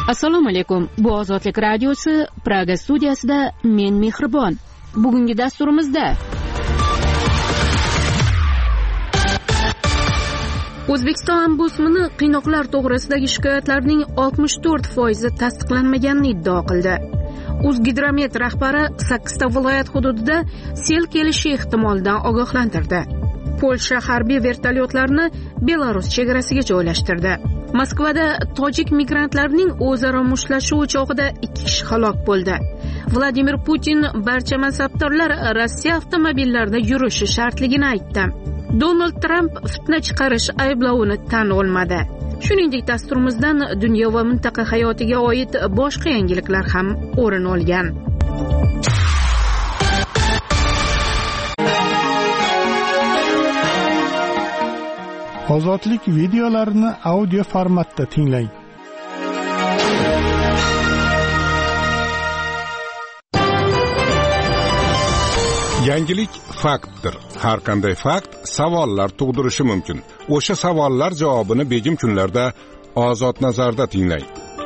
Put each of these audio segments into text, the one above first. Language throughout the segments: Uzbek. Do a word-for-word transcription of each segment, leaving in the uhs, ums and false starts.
Assalomu alaykum. Bu Ozodlik radiosi Praga studiyasida men Mehribon. Bugungi dasturimizda O'zbekiston ombudsmani qiynoqlar to'g'risidagi shikoyatlarning oltmish to'rt foizi tasdiqlanmaganini iddao qildi. O'zgidromet rahbari sakkizta viloyat hududida sel kelishi ehtimolidan ogohlantirdi. Polsha harbiy vertolyotlarni Belarus chegarasiga joylashtirdi. Moskvada tojik migrantlarning o'zaro mushtlashuvi chog'ida ikki kishi halok bo'ldi. Vladimir Putin barcha mansabdorlar Rossiya avtomobillarida yurishi shartligini aytdi. Donald Trump fitna chiqarish ayblovini tan olmadi. Shuningdek, dasturimizdan dunyo va mintaqa hayotiga oid boshqa yangiliklar ham o'rin olgan. Ozodlik videolarini audio formatda tinglang. Yangilik faktdir. Har qanday fakt savollar tug'dirishi mumkin. O'sha savollar javobini begim kunlarda Ozod nazarda tinglang.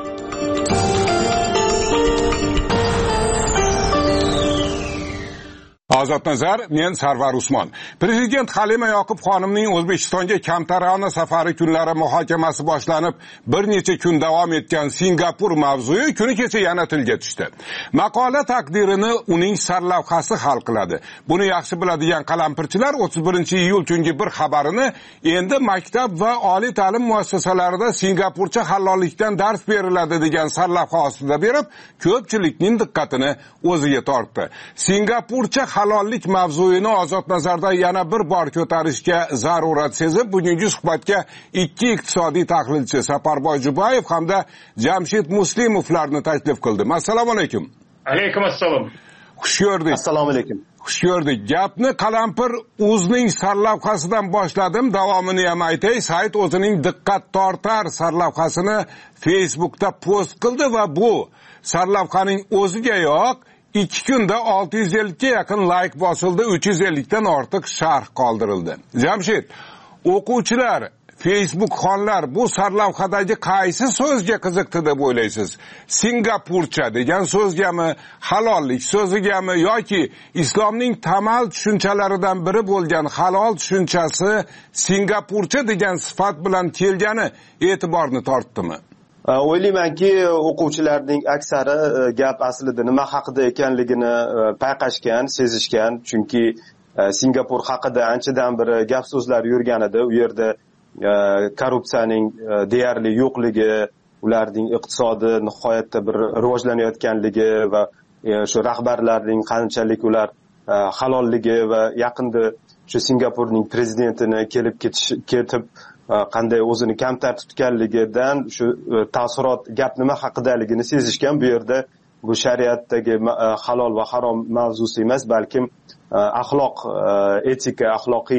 Ozod nazar, men Sarvar Usmon. Prezident Halima Yoqub xonimning O'zbekistonga kamtarona safari kunlari muhokamasi boshlanib, bir necha kun davom etgan Singapur mavzusi kuni kecha yana tilga tushdi. Maqola taqdirini uning sarlavhasi hal qiladi. Buni yaxshi biladigan qalampirchilar o'ttiz birinchi iyul tungi bir xabarini endi maktab va oliy ta'lim muassasalarida Singapurcha halollikdan dars beriladi degan sarlavha ostida berib, ko'pchilikning diqqatini o'ziga tortdi. Singapurcha halollik mavzuyini Ozod nazarda yana bir bor ko'tarishga zarurat sezib, bugungi suhbatga ikki iqtisodiy tahlilchi Saparboy Jubayev hamda Jamshid Muslimovlarni taklif qildim. Assalomu alaykum. Alaykum assalom. Xush ko'rdik. Assalomu alaykum. Xush ko'rdik. Gapni Qalampir o'zining sarlavhasidan boshladim, davomini ham aytay. Sayt o'zining diqqat tortar sarlavhasini Facebookda post qildi va bu sarlavhaning o'ziga yo'q ikki kunda olti yuz ellikka yaqin like bosildi, uch yuz ellikdan ortiq sharh qoldirildi. Jamshid, o'quvchilar, Facebook xonlar bu sarlavhadagi qaysi so'zga qiziqdi deb o'ylaysiz? Singapurcha degan so'zgami, halollik so'zigami yoki islomning tamal tushunchalaridan biri bo'lgan halol tushunchasi Singapurcha degan sifat bilan kelgani e'tiborni tortdimi? O'ylaymanki, o'quvchilarning aksari gap aslida nima haqida ekanligini payqashgan, sezishgan, chunki Singapur haqida anchadan beri gap so'zlar yurgan edi. U yerda korrupsiyaning deyarli yo'qligi, ularning iqtisodi nihoyatda bir rivojlanayotganligi va shu rahbarlarning qanchalik ular halolligi va yaqinda shu Singapurning prezidentini kelib ketish ketib qanday o'zini kamtar tutganligidan shu ta'sirot gap nima haqidaligini sezishgan. Bu yerda bu shariatdagi halol va harom mavzusi emas, balkim axloq, etika, axloqiy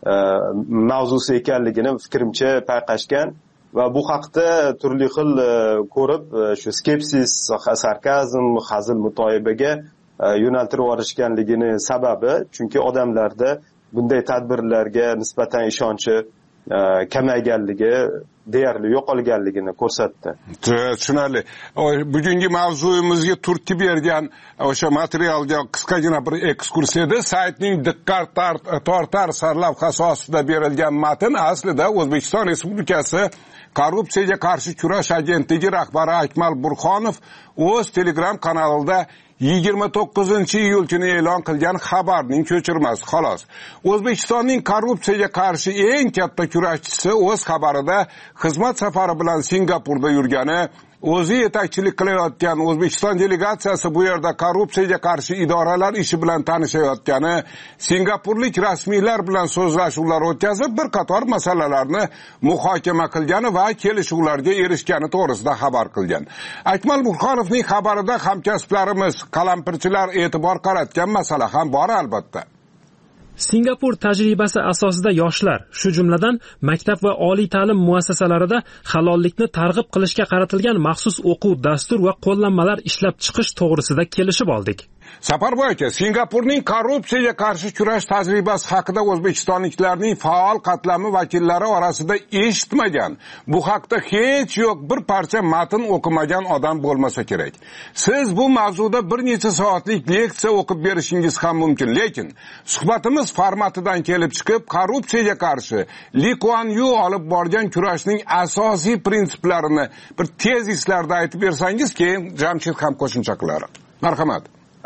mavzusi ekanligini fikrimcha payqashgan va bu haqda turli xil ko'rib shu skepsis, sarkazm, hazil mutoyibaga yo'naltirib yuborishganligini sababi, chunki odamlarda bunday tadbirlarga nisbatan ishonchi kamayganligi, deyarli yo'qolganligini ko'rsatdi. Tushunarli. Bugungi mavzuyimizga turtki bergan o'sha materialga qisqagina bir ekskursiyada saytning diqqat tortar sarlavhasi ostida berilgan matn aslida O'zbekiston Respublikasi Korrupsiyaga qarshi kurash agentligi rahbari Akmal Burxonov o'z Telegram kanalida yigirma to'qqizinchi iyul kuni e'lon qilgan xabarning ko'chirmasi xolos. O'zbekistonning korrupsiyaga qarshi eng katta kurashchisi o'z xabarida xizmat safari bilan Singapurda yurgani, o'zi yetakchilik qilayotgan O'zbekiston delegatsiyasi bu yerda korrupsiyaga qarshi idoralar ishi bilan tanishayotgani, Singapurlik rasmiylar bilan so'zlashuvlar o'tkazib, bir qator masalalarni muhokama qilgani va kelishuvlarga erishgani to'g'risida xabar qilgan. Akmal Burxonovning xabarida hamkasblarimiz, qalampirchilar e'tibor qaratgan masala ham bor albatta. Singapur tajribasi asosida yoshlar, shu jumladan maktab va oliy ta'lim muassasalarida halollikni targ'ib qilishga qaratilgan maxsus o'quv dastur va qo'llanmalar ishlab chiqish to'g'risida kelishib oldik. Saparboy aka, Singapurning korrupsiyaga qarshi kurash tajribasi haqida o'zbekistonliklarning faol qatlami vakillari orasida eshitmagan, bu haqda hech yo'q bir parcha matn o'qimagan odam bo'lmasa kerak. Siz bu mavzuda bir necha soatlik leksiya o'qib berishingiz ham mumkin, lekin suhbatimiz formatidan kelib chiqib, korrupsiyaga qarshi Li Kuan Yu olib borgan kurashning asosiy prinsiplarini bir tezislarda aytib bersangiz, keyin Jamshid ham qo'shimcha qilar. Marhamat.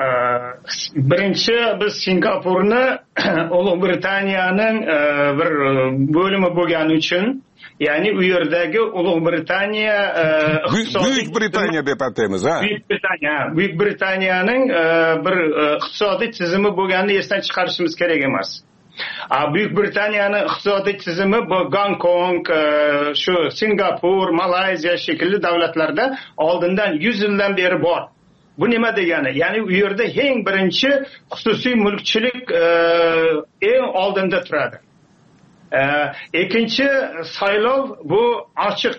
Birinchi biz Singapurni Ulug' Britaniyaning bir bo'limi bo'lgani uchun, ya'ni u yerdagi Ulug' Britaniya Buyuk Britaniya deb ataymiz, ha? Buyuk Britaniya, Buyuk Britaniyaning bir iqtisodiy tizimi bo'lganini esdan chiqarishimiz kerak emas. Buyuk Britaniyaning iqtisodiy tizimi bu Gonkong, shu Singapur, Malayziya shekilli davlatlarda oldindan yuz yildan beri bor. Bu nima degani? Ya'ni u yerda eng birinchi xususiy mulkchilik eng oldinda turadi. Ikkinchi saylov bu ochiq.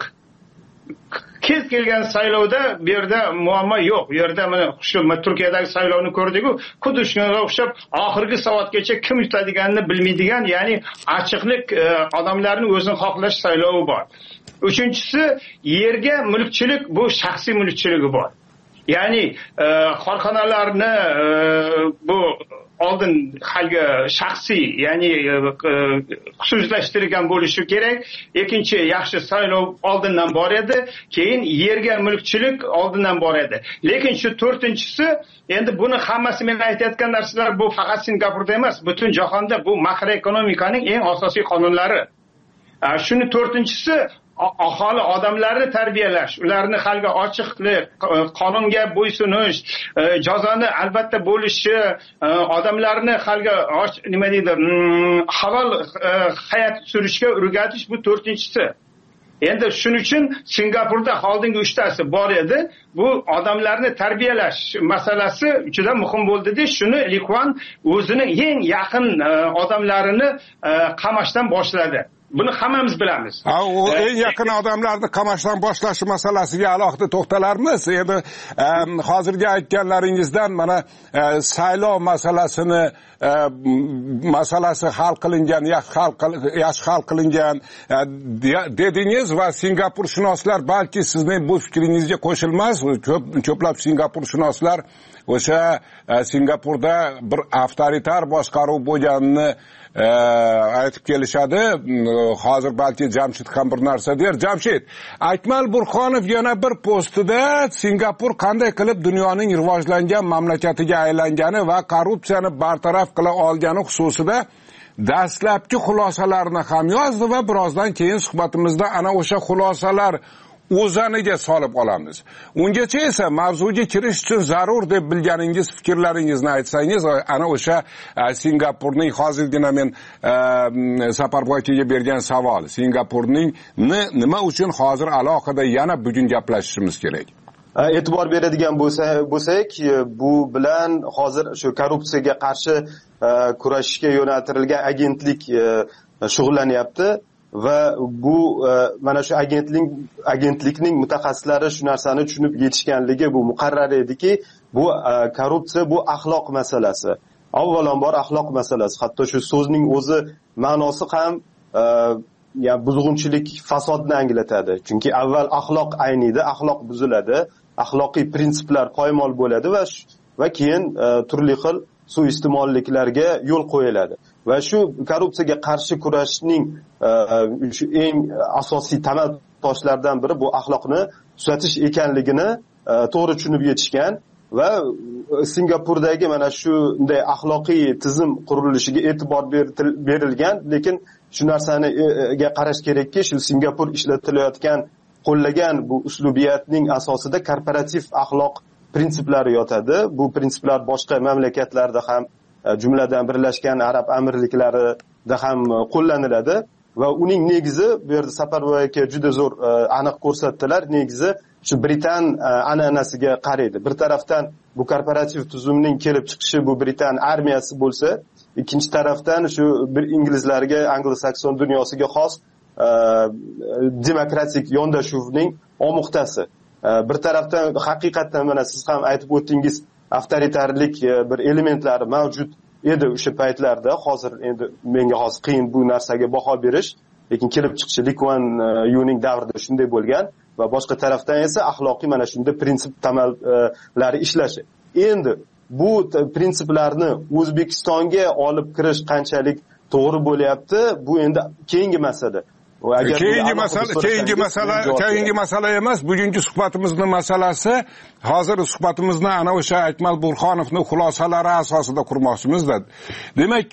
Kez kelgan saylovda bu yerda muammo yo'q. Bu yerda mana shu Turkiyadagi saylovni ko'rdik-ku, xuddi shunga o'xshab oxirgi soatgacha kim yutadiganini bilmaydigan, ya'ni ochiqlik, odamlarning o'zini xohlash saylovi bor. Uchinchisi, yerga mulkchilik, bu shaxsiy mulkchiligi bor. Ya'ni korxonalarni bu oldin halgi shaxsiy, ya'ni xususiylashtirilgan bo'lishi kerak. Ikkinchi, yaxshi saylov oldindan bor edi, keyin yerga mulkchilik oldindan bor edi. Lekin shu to'rtinchisi, endi buni hammasi men aytayotgan narsalar bu faqat Singapurda emas, butun jahonda bu makroekonomikaning eng asosiy qonunlari. Shuni to'rtinchisi, aholi odamlarni tarbiyalash, ularni halga ochiqlik, qonunga bo'ysunish, jazoni albatta bo'lishi, odamlarni halga nima deydi, halol hayot surishga o'rgatish, bu to'rtinchisi. Endi shuning uchun Singapurda oldingi uchtasi bor edi. Bu odamlarni tarbiyalash masalasi juda muhim bo'ldi-da, shuni Li Kuan o'zining eng yaqin odamlarini qamashdan boshladi. Buni hammamiz bilamiz. Ha, o eng yaqin odamlarni qamashdan boshlash masalasiga alohida to'xtalarmiz. Endi hozirgi aytganlaringizdan mana saylov masalasini masalasi hal qilingan, yaxshi hal qilingan dedingiz va Singapurshunoslar balki sizning bu fikringizga qo'shilmas, ko'plab Singapurshunoslar o'sha Singapurda bir avtoritar boshqaruv bo'lganini aytib kelishadi. Hozir balki Jamshid ham bir narsa der. Jamshid, Akmal Burxonov yana bir postida Singapur qanday qilib dunyoning rivojlangan mamlakatiga aylangani va korrupsiyani bartaraf qila olgani xususida dastlabki xulosalarni ham yozdi va birozdan keyin suhbatimizda ana o'sha xulosalar o'zaniga solib olamiz. Ungacha esa mavzuga kirish uchun zarur deb bilganingiz fikrlaringizni aytsangiz, ana o'sha Singapurning hozirgina men Saparboy akaga bergan savol, Singapurning nima uchun hozir alohida yana bugun gaplashishimiz kerak? E'tibor beradigan bo'lsak, bu bilan hozir shu korrupsiyaga qarshi kurashishga yo'naltirilgan agentlik shug'ullanyapti. Va bu mana shu agentlik agentlikning mutaxassislari shu narsani tushunib yetishganligi bu muqarrar ediki, bu korrupsiya bu axloq masalasi. Avvalambor axloq masalasi. Hatto shu so'zning o'zi ma'nosi ham ya buzg'unchilik, fasodni anglatadi. Chunki avval axloq ayniydi, axloq buziladi, axloqiy prinsiplar poymol bo'ladi va va keyin turli xil suiiste'molliklarga yo'l qo'yiladi. Va shu korrupsiyaga qarshi kurashishning shu eng asosiy tamal toshlaridan biri bu axloqni tuzatish ekanligini to'g'ri tushunib yetishgan va Singapurdagi mana shunday axloqiy tizim qurilishiga e'tibor berilgan, lekin shu narsaniga qarash kerakki, shu Singapur ishlatilayotgan, qo'llagan bu uslubiyatning asosida korporativ axloq prinsiplari yotadi. Bu prinsiplar boshqa mamlakatlarda ham, jumladan Birlashgan Arab Amirliklarida ham qo'llaniladi va uning negizi bu yerda Saparboy aka juda zo'r aniq ko'rsatdilar. Negizi shu Britan an'anasiga qaraydi. Bir tarafdan bu korporativ tuzumning kelib chiqishi bu Britan armiyasi bo'lsa, ikkinchi tarafdan shu bir inglizlarga, anglo-sakson dunyosiga xos demokratik yondashuvning omuqtasi. Bir tarafdan haqiqatan mana siz ham aytib o'tdingiz, avtoritarlik bir elementlari mavjud edi o'sha paytlarda. Hozir endi menga hozir qiyin bu narsaga baho berish, lekin kelib chiqishi Lee Kuan Yewning davrida shunday bo'lgan va boshqa tarafdan esa axloqiy mana shunday prinsip tamallari ishlashi. Endi bu prinsiplarni O'zbekistonga olib kirish qanchalik to'g'ri bo'lyapti, bu endi keyingi masala. Keyingi masala, keyingi masala, keyingi masala emas. Bugungi suhbatimizning masalasi, hozir suhbatimizni ana o'sha Akmal Burxonovning xulosalari asosida qurmoqchimizda. Demak,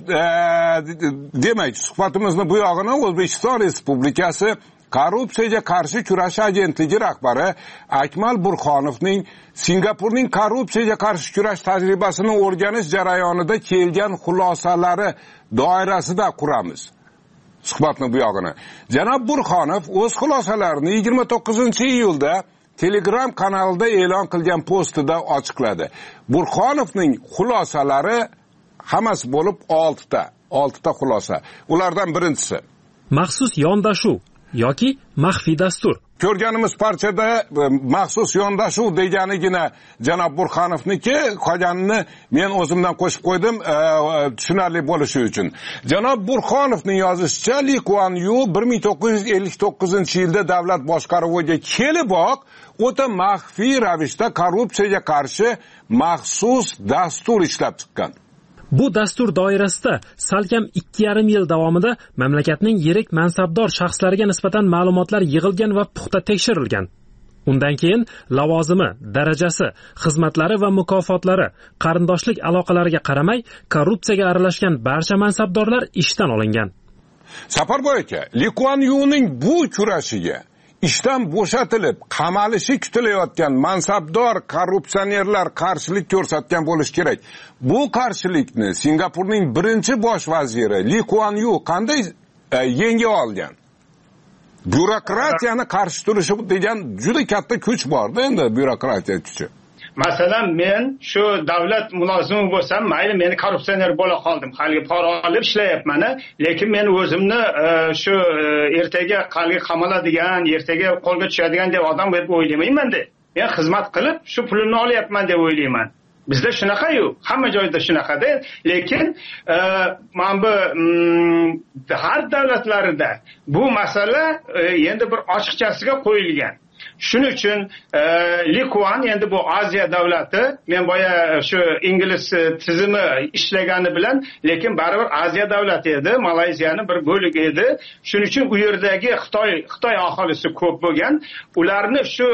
demak, suhbatimizni bu yog'ini O'zbekiston Respublikasi Korrupsiyaga qarshi kurash agentligi rahbari Akmal Burxonovning Singapurning korrupsiyaga qarshi kurash tajribasini o'rganish jarayonida kelgan xulosalari doirasida quramiz. Suhbatning bu yog'ini. Janob Burxonov o'z xulosalarini yigirma to'qqizinchi iyulda Telegram kanalida e'lon qilgan postida ochiqladi. Burxonovning xulosalari hammasi bo'lib oltita, oltita xulosa. Ulardan birinchisi maxsus yondashuv yoki maxfiy dastur. Ko'rganimiz parchada maxsus yondashuv deganigina janob Burxonovniki, qolganini men o'zimdan qo'shib qo'ydim tushunarli bo'lishi uchun. Janob Burxonovning yozishicha, Lee Kuan Yew bir ming to'qqiz yuz ellik to'qqizinchi yilda davlat boshqaruviga keliboq o'ta maxfiy ravishda korrupsiyaga qarshi maxsus dastur ishlab chiqqan. Bu dastur doirasida salkam ikki yarim yil davomida mamlakatning yirik mansabdor shaxslariga nisbatan ma'lumotlar yig'ilgan va puxta tekshirilgan. Undan keyin lavozimi, darajasi, xizmatlari va mukofotlari, qarindoshlik aloqalariga qaramay korrupsiyaga aralashgan barcha mansabdorlar ishdan olingan. Safarboy aka, Lee Kuan Yewning bu kurashiga ishdan bo'shatilib, qamalishi kutilayotgan mansabdor korrupsionerlar qarshilik ko'rsatgan bo'lishi kerak. Bu qarshilikni Singapurning birinchi bosh vaziri Lee Kuan Yew qanday e, yenga olgan? Byurokratiyani qarshi turishi degan juda katta kuch bor-da endi, byurokratiya kuchi. Masalan, men shu davlat mulozimi bo'lsam, mayli meni korrupsioner bo'la qoldim, hali pora olib ishlayapman, lekin men o'zimni shu ertaga qalga qamaladigan, ertaga qo'lga tushadigan deb odam deb o'ylamayman-da. Men xizmat qilib shu pulni olyapman deb o'ylayman. Bizda shunaqa-yu, hamma joyda shunaqa-da, lekin mana bu har davlatlarida bu masala endi bir ochiqchasiga qo'yilgan. Shuning uchun Lee Kuan endi bu Osiyo davlati, men boya shu ingliz tizimi ishlagani bilan, lekin baribir Osiyo davlati edi, Malayziyaning bir bo'ligi edi. Shuning uchun u yerdagi Xitoy Xitoy aholisi ko'p bo'lgan. Ularni shu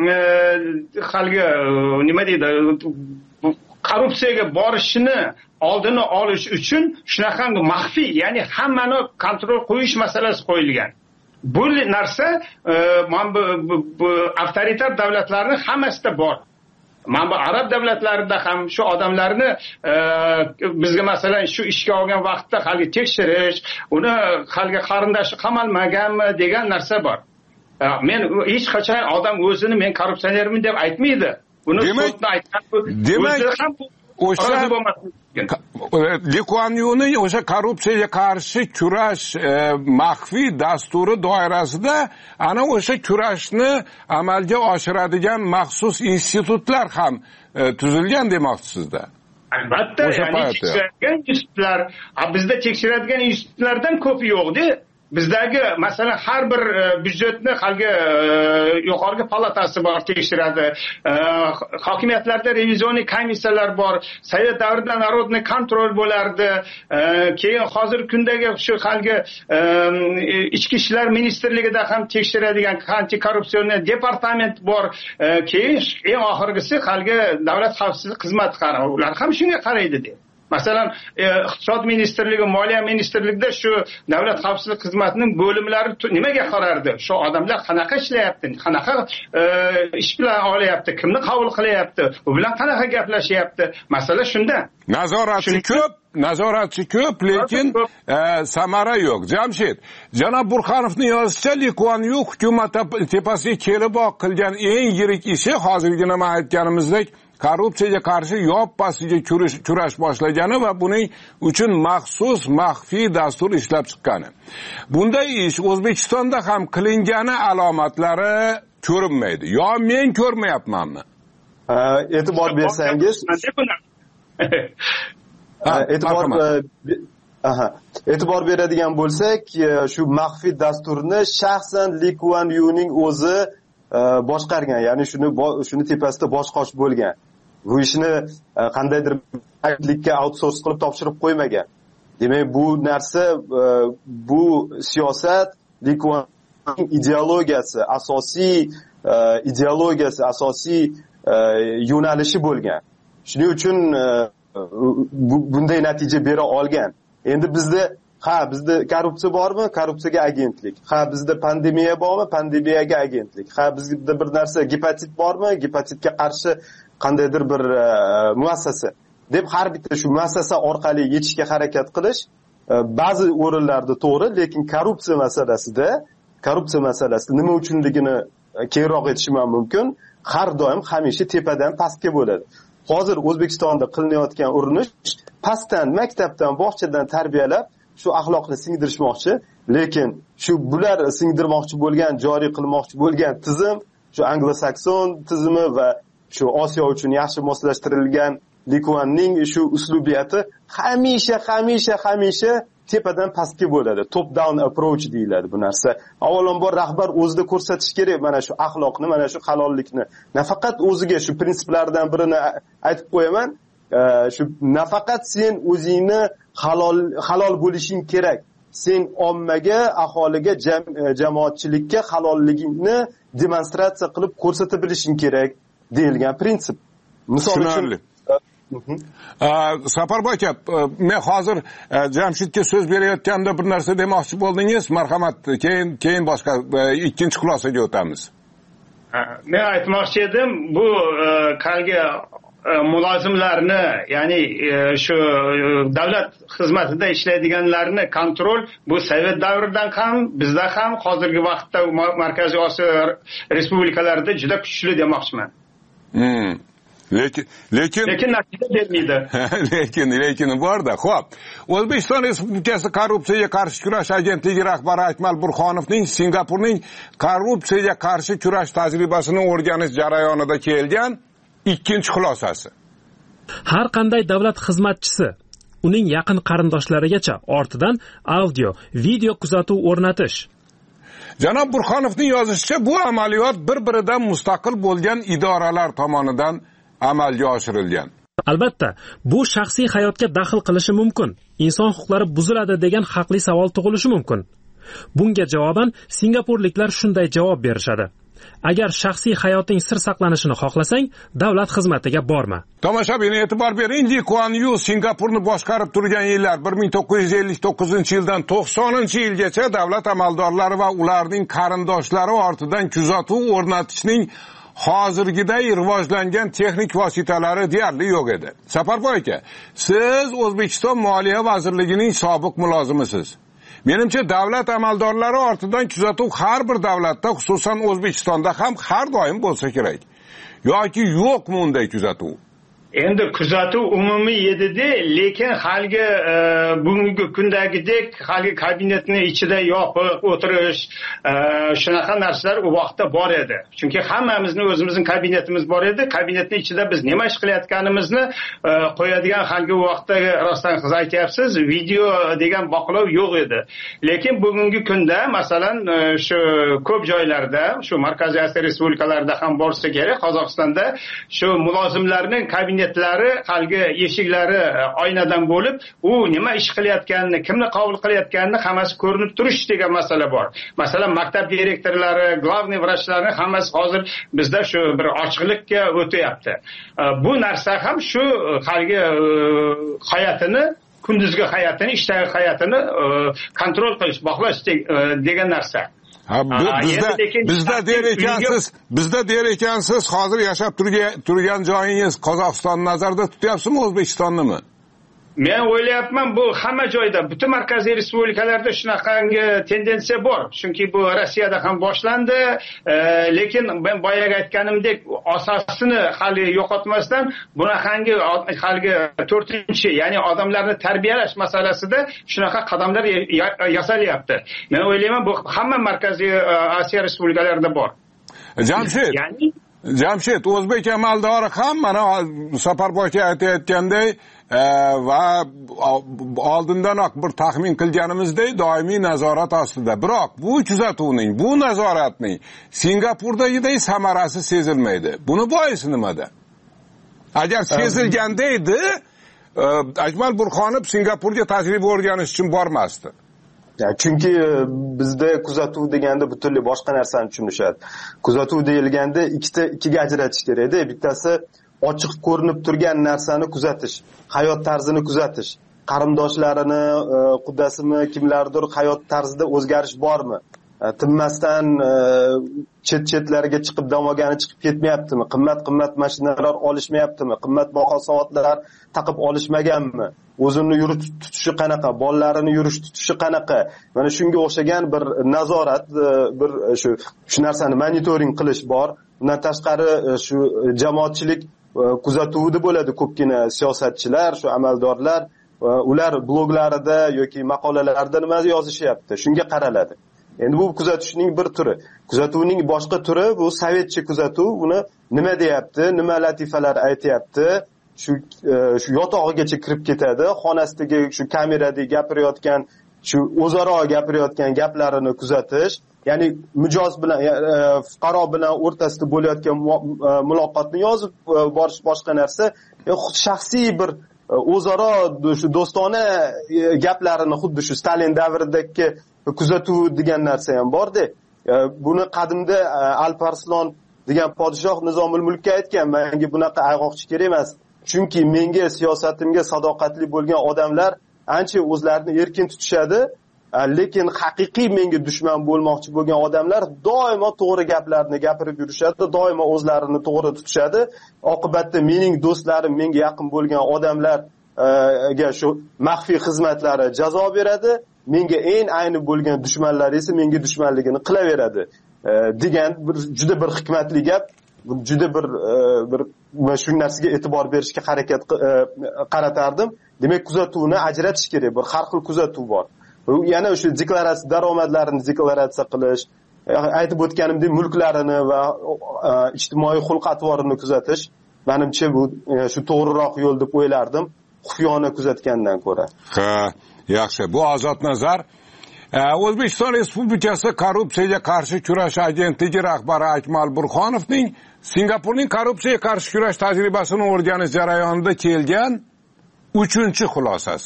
xalga nima deydi, korrupsiyaga borishini oldini olish uchun shunaqa maxfiy, ya'ni hammani kontrol qo'yish masalasi qo'yilgan. Bu narsa mana bu, bu avtoritar davlatlarning hammasida bor. Mana bu arab davlatlarida ham shu odamlarni bizga masalan shu ishga olgan vaqtda hali tekshirish, uni hali qarindoshi qamalmaganmi degan narsa bor. Men hech qachon odam o'zini men korrupsionerman deb aytmaydi. Buni sudda aytgan, o'zi ham o'sha Lee Kuan Yewning o'sha korrupsiyaga qarshi kurash maxfiy dasturi doirasida ana o'sha kurashni amalga oshiradigan maxsus institutlar ham tuzilgan demoqchisizda. Albatta, ya'ni tekshiradigan institutlar, bizda tekshiradigan institutlardan ko'pi yo'q-da. Bizdagi masalan har bir byudjetni halga yuqorgi palatasi bor, tekshiradi. Hokimiyatlarda revizioniy komissiyalar bor. Sovet davrida narodniy kontrol bo'lardi. Keyin hozirgi kundagi shu halga ichki ishlar ministrligida ham tekshiradigan antikorrupsion departament bor. Keyin eng oxirgisi halga davlat xavfsizlik xizmati qarori. Ular ham shunga qaraydi deb. Masalan, iqtisod ministrligi, moliya ministrligida shu davlat xavfsizlik xizmatining bo'limlari nimaga qarardi? Shu odamlar qanaqa ishlayapti, qanaqa ish bilan olyapti, kimni qabul qilyapti, u bilan qanaqa gaplashyapti? Masala shunda. Nazoratchi ko'p, nazoratchi ko'p, lekin samara yo'q. Jamshid, janob Burxonovning yozishicha, Lee Kuan Yew hukumat tepasiga keliboq qilgan eng yirik ishi hozirgina men aytganimizdek korrupsiyaga qarshi yoppasiga kurash boshlagani va buning uchun maxsus maxfiy dastur ishlab chiqqani. Bunday ish O'zbekistonda ham qilingani alomatlari ko'rinmaydi. Yo men ko'rmayapmanmi? e'tibor bersangiz e'tibor aha e'tibor beradigan bo'lsak, shu maxfiy dasturni shaxsan Lee Kuan Yew'ning o'zi boshqargan, ya'ni shuni shuni tepasida boshqosh bo'lgan. Bu ishni qandaydir agentlikka outsource qilib topshirib qo'ymagan. Demak, bu narsa, bu siyosat Lee Kuan Yew'ning ideologiyasi, asosiy ideologiyasi, asosiy yo'nalishi bo'lgan. Shuning uchun bunday natija bera olgan. Endi bizda ha bizda korrupsiya bormi? Korrupsiyaga agentlik. Ha bizda pandemiya bormi? Pandemiyaga agentlik. Ha bizda bir narsa gepatit bormi? Gepatitga qarshi qandaydir bir muassasa deb har bitta shu muassasa orqali yetishga harakat qilish ba'zi o'rinlarda to'g'ri, lekin korrupsiya masalasida, korrupsiya masalasi nima uchunligini keyinroq aytishim mumkin, har doim hamisha tepadan pastga bo'ladi. Hozir O'zbekistonda qilinayotgan urinish pastdan, maktabdan, bog'chadan tarbiyalab shu axloqni singdirishmoqchi, lekin shu bular singdirmoqchi bo'lgan, joriy qilmoqchi bo'lgan tizim, shu anglo-sakson tizimi va shu Osiyo uchun yaxshi moslashtirilgan Lee Kuanning shu uslubiyati hamisha, hamisha, hamisha tepadan pastga bo'ladi. Top down approach deyiladi bu narsa. Avvalambor rahbar o'zida ko'rsatish kerak mana shu axloqni, mana shu halollikni. Nafaqat o'ziga shu prinsiplardan birini aytib qo'yaman, shu nafaqat sen o'zingni halol halol bo'lishing kerak. Sen ommaga, aholiga, jam, jamoatchilikka halolligingni demonstratsiya qilib ko'rsata bilishing kerak deyilgan prinsip. Misol uchun Saparboy aka, men hozir Jamshidga so'z berayotganda bir narsa demoqchi bo'ldingiz. Marhamat, keyin keyin boshqa ikkinchi xulosaga o'tamiz. Men aytmoqchi edim, bu qalgi mulozimlarni, ya'ni shu davlat xizmatida ishlaydiganlarni kontrol bu Sovet davridan ham, bizda ham hozirgi vaqtda Markaziy Osiyo respublikalarida juda kuchli demoqchiman. Hmm. Lekin lekin lekin natija bermaydi. lekin lekin borda. Xo'p, O'zbekiston Respublikasi Korrupsiyaga qarshi kurash agentligi rahbari Akmal Burxonovning Singapurning korrupsiyaga qarshi kurash tajribasini o'rganish jarayonida kelgan ikkinchi xulosasi. Har qanday davlat xizmatchisi uning yaqin qarindoshlarigacha ortidan audio, video kuzatuv o'rnatish. Janob Burxonovning yozishicha, bu amaliyot bir-biridan mustaqil bo'lgan idoralar tomonidan amalga oshirilgan. Albatta, bu shaxsiy hayotga daxl qilishi mumkin. Inson huquqlari buziladi degan haqli savol tug'ilishi mumkin. Bunga javoban singapurliklar shunday javob berishadi. Agar shaxsiy hayoting sir saqlanishini xohlasang, davlat xizmatiga borma. Tomoshabin, e'tibor bering, Lee Kuan Yew Singapurni boshqarib turgan yillar bir ming to'qqiz yuz ellik to'qqizinchi yildan to'qsoninchi yilgacha davlat amaldorlari va ularning qarindoshlari ortidan kuzatuv o'rnatishning hozirgiday rivojlangan texnik vositalari deyarli yo'q edi. Saparboy aka, siz O'zbekiston Moliya vazirligining sobiq mulozimisiz. Menimcha davlat amaldorlari ortidan kuzatuv har bir davlatda, xususan O'zbekistonda ham har doim bo'lsa kerak. Yoki yo'qmi unday kuzatuv? Endi kuzatuv umumiy edi-da, lekin halgi bugungi kundagidek halgi kabinetni ichida yopiq o'tirish, shunaqa narsalar u vaqtda bor edi. Chunki hammamizning o'zimizning kabinetimiz bor edi. Kabinetning ichida biz nima ish qilayotganimizni qo'yadigan halgi vaqtda rostdan siz aytyapsiz, video degan boqlov yo'q edi. Lekin bugungi kunda, masalan, shu ko'p joylarda, shu Markaziy Osiyo respublikalarida ham bo'lsa kerak, Qozog'istonda shu mulozimlarning kabinet halgi eshiklari oynadan bo'lib, u nima ish qilayotganini, kimni qabul qilayotganini hammasi ko'rinib turish degan masala bor. Masalan, maktab direktorlari, glavniy vrachlarni hammasi hozir bizda shu bir ochiqlikka o'tyapti. Bu narsa ham shu halgi hayotini, kunduzgi hayotini, ishdagi hayotini kontrol qilish, bog'lash degan narsa. Ha, bizda bizda der ekansiz, bizda der ekansiz, hozir yashab turgan joyingiz Qozog'istonni nazarda tutyapsizmi, O'zbekistonnimi? Men o'ylayapman, bu hamma joyda, butun markaziy respublikalarda shunaqangi tendensiya bor. Chunki bu Rossiyada ham boshlandi, lekin men boyaga aytganimdek, asosini hali yo'qotmasdan bunaqangi halgi to'rtinchi, ya'ni odamlarni tarbiyalash masalasida shunaqa qadamlar yasalyapti. Men o'ylayman, bu hamma markaziy Osiyo respublikalarida bor. Jamshid, ya'ni Jamshid, o'zbek amaldori ham mana Safarboy aka aytayotganday va oldindanoq bir taxmin qilganimizdek doimiy nazorat ostida. Biroq bu kuzatuvning, bu nazoratning Singapurdagidek samarasi sezilmaydi. Buni boisi nimada? Agar sezilganda edi, Akmal Burxonov Singapurga tajriba o'rganish uchun bormasdi. Ya, chunki bizda kuzatuv deganda butunlay boshqa narsani tushunishadi. Kuzatuv deyilganda ikkita ikkiga ajratish kerak-da. Bittasi ochiq ko'rinib turgan narsani kuzatish, hayot tarzini kuzatish, qarindoshlarini, qudasimi, kimlardir hayot tarzida o'zgarish bormi? Tinmasdan chet-chetlarga chiqib dam olgani chiqib ketmayaptimi? Qimmat-qimmat mashinalar olishmayaptimi? Qimmatbaho soatlar taqib olishmaganmi? O'zini yurish tutishi qanaqa? Bolalarini yurish tutishi qanaqa? Mana shunga o'xshagan bir nazorat, bir shu shu narsani monitoring qilish bor. Undan tashqari shu jamoatchilik kuzatuvida bo'ladi ko'pgina siyosatchilar, shu amaldorlar, ular bloglarida yoki maqolalarida nima yozishyapti? Shunga qaraladi. Endi bu kuzatishning bir turi. Kuzatuvning boshqa turi bu sovetcha kuzatuv. Buni nima deyapti, nima latifalar aytayapti, shu shu yotog'igacha kirib ketadi, xonasidagi shu kamerada gapirayotgan, shu o'zaro gapirayotgan gaplarini kuzatish, ya'ni mijoz bilan fuqaro bilan o'rtasida bo'layotgan muloqotni yozib borish boshqa narsa. Shaxsiy bir o'zaro shu do'stona gaplarini xuddi shu Stalin davridagi kuzatuv degan narsa ham bor-da. Buni qadimda Alparslan degan podshoh Nizomul Mulkka aytgan, menga bunaqa ayg'oqchi kerak emas. Chunki menga siyosatimga sadoqatli bo'lgan odamlar ancha o'zlarini erkin tutishadi, lekin haqiqiy menga dushman bo'lmoqchi bo'lgan odamlar doimo to'g'ri gaplarni gapirib yurishadi, doimo o'zlarini to'g'ri tutishadi. Oqibatda mening do'stlarim, menga yaqin bo'lgan odamlarga shu maxfiy xizmatlari jazo beradi, menga eng ayni bo'lgan dushmanlar esa menga dushmanligini qilaveradi degan bir juda bir hikmatli gap. Bu juda bir bir shu narsaga e'tibor berishga harakat qaratardim. Demak, kuzatuvni ajratish kerak. Bir har xil kuzatuv bor. Yana o'sha deklaratsiya daromadlarini deklaratsiya qilish, aytib o'tganimdek mulklarini va ijtimoiy xulq-atvorini kuzatish, menimcha bu shu to'g'riroq yo'l deb o'ylardim, xufiyona kuzatgandan ko'ra. Ha, yaxshi. Bu Ozod Nazar O'zbekiston Respublikasi korrupsiyaga qarshi kurash agentligi rahbari Akmal Burxonovning Singapurning korrupsiyaga qarshi kurash tajribasini o'rganish jarayonida kelgan uchinchi xulosasi.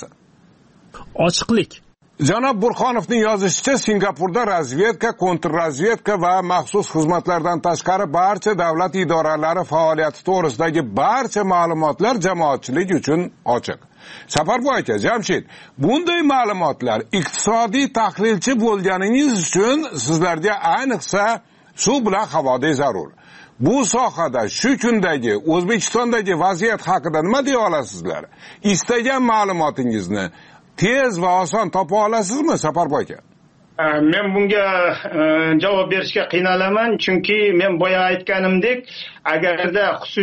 Ochiqlik. Janob Burxonovning yozishicha, Singapurda razvedka, kontrrazvedka va maxsus xizmatlardan tashqari barcha davlat idoralari faoliyati to'g'risidagi barcha ma'lumotlar jamoatchilik uchun ochiq. Safarboy aka, Jamshid, bunday ma'lumotlar iqtisodiy tahlilchi bo'lganingiz uchun sizlarga ayniqsa suv bilan havodek zarur. Bu sohada shu kundagi O'zbekistondagi vaziyat haqida nima deya olasizlar? Istagan ma'lumotingizni tez va oson topa olasizmi, Safarboy aka? Men bunga javob berishga qiynalaman, chunki men boya aytganimdek, agarda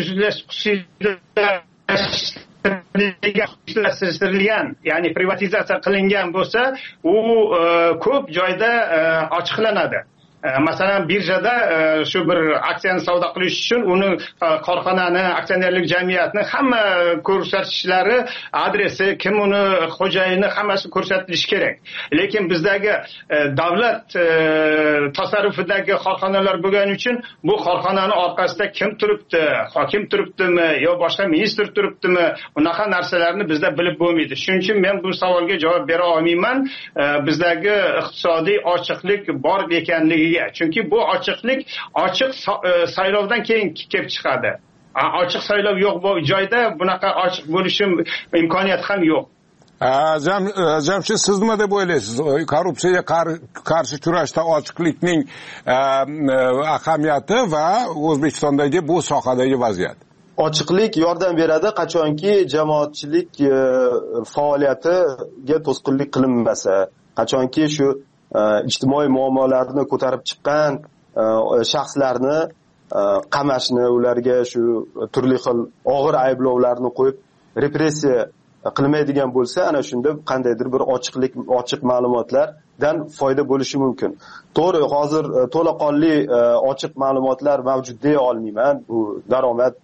xususiylashtirilgan, ya'ni privatizatsiya qilingan bo'lsa, u ko'p joyda ochiqlanadi. Masalan, birjada shu bir aksiyani savdo qilish uchun uni korxonani, aksionerlik jamiyatni hamma ko'rsatishlari, adresi, kim uni xo'jayini hammasi ko'rsatilishi kerak. Lekin bizdagi davlat tasarrufidagi korxonalar bo'lgani uchun bu korxonani orqasida kim turibdi, hokim turibdimi yo boshqa ministr turibdimi, unaqa narsalarni bizda bilib bo'lmaydi. Shuning uchun men bu savolga javob bera olmayman. Bizdagi iqtisodiy ochiqlik bor ekanligi, chunki bu ochiqlik ochiq saylovdan keyin kelib chiqadi. Ochiq saylov yo'q bu joyda bunaqa ochiq bo'lishi imkoniyati ham yo'q. Jamshid, siz nima deb o'ylaysiz? Korrupsiyaga qarshi kurashda ochiqlikning ahamiyati va O'zbekistondagi bu sohadagi vaziyat. Ochiqlik yordam beradi qachonki jamoatchilik faoliyatiga to'sqinlik qilinmasa, qachonki shu ijtimoiy muammolarni ko'tarib chiqqan shaxslarni qamashni, ularga shu turli xil og'ir ayblovlarni qo'yib repressiya qilmaydigan bo'lsa, ana shunda qandaydir bir ochiqlik, ochiq ma'lumotlar dan foyda bo'lishi mumkin. To'g'ri, hozir to'laqonli ochiq ma'lumotlar mavjud deya olmayman. Bu daromad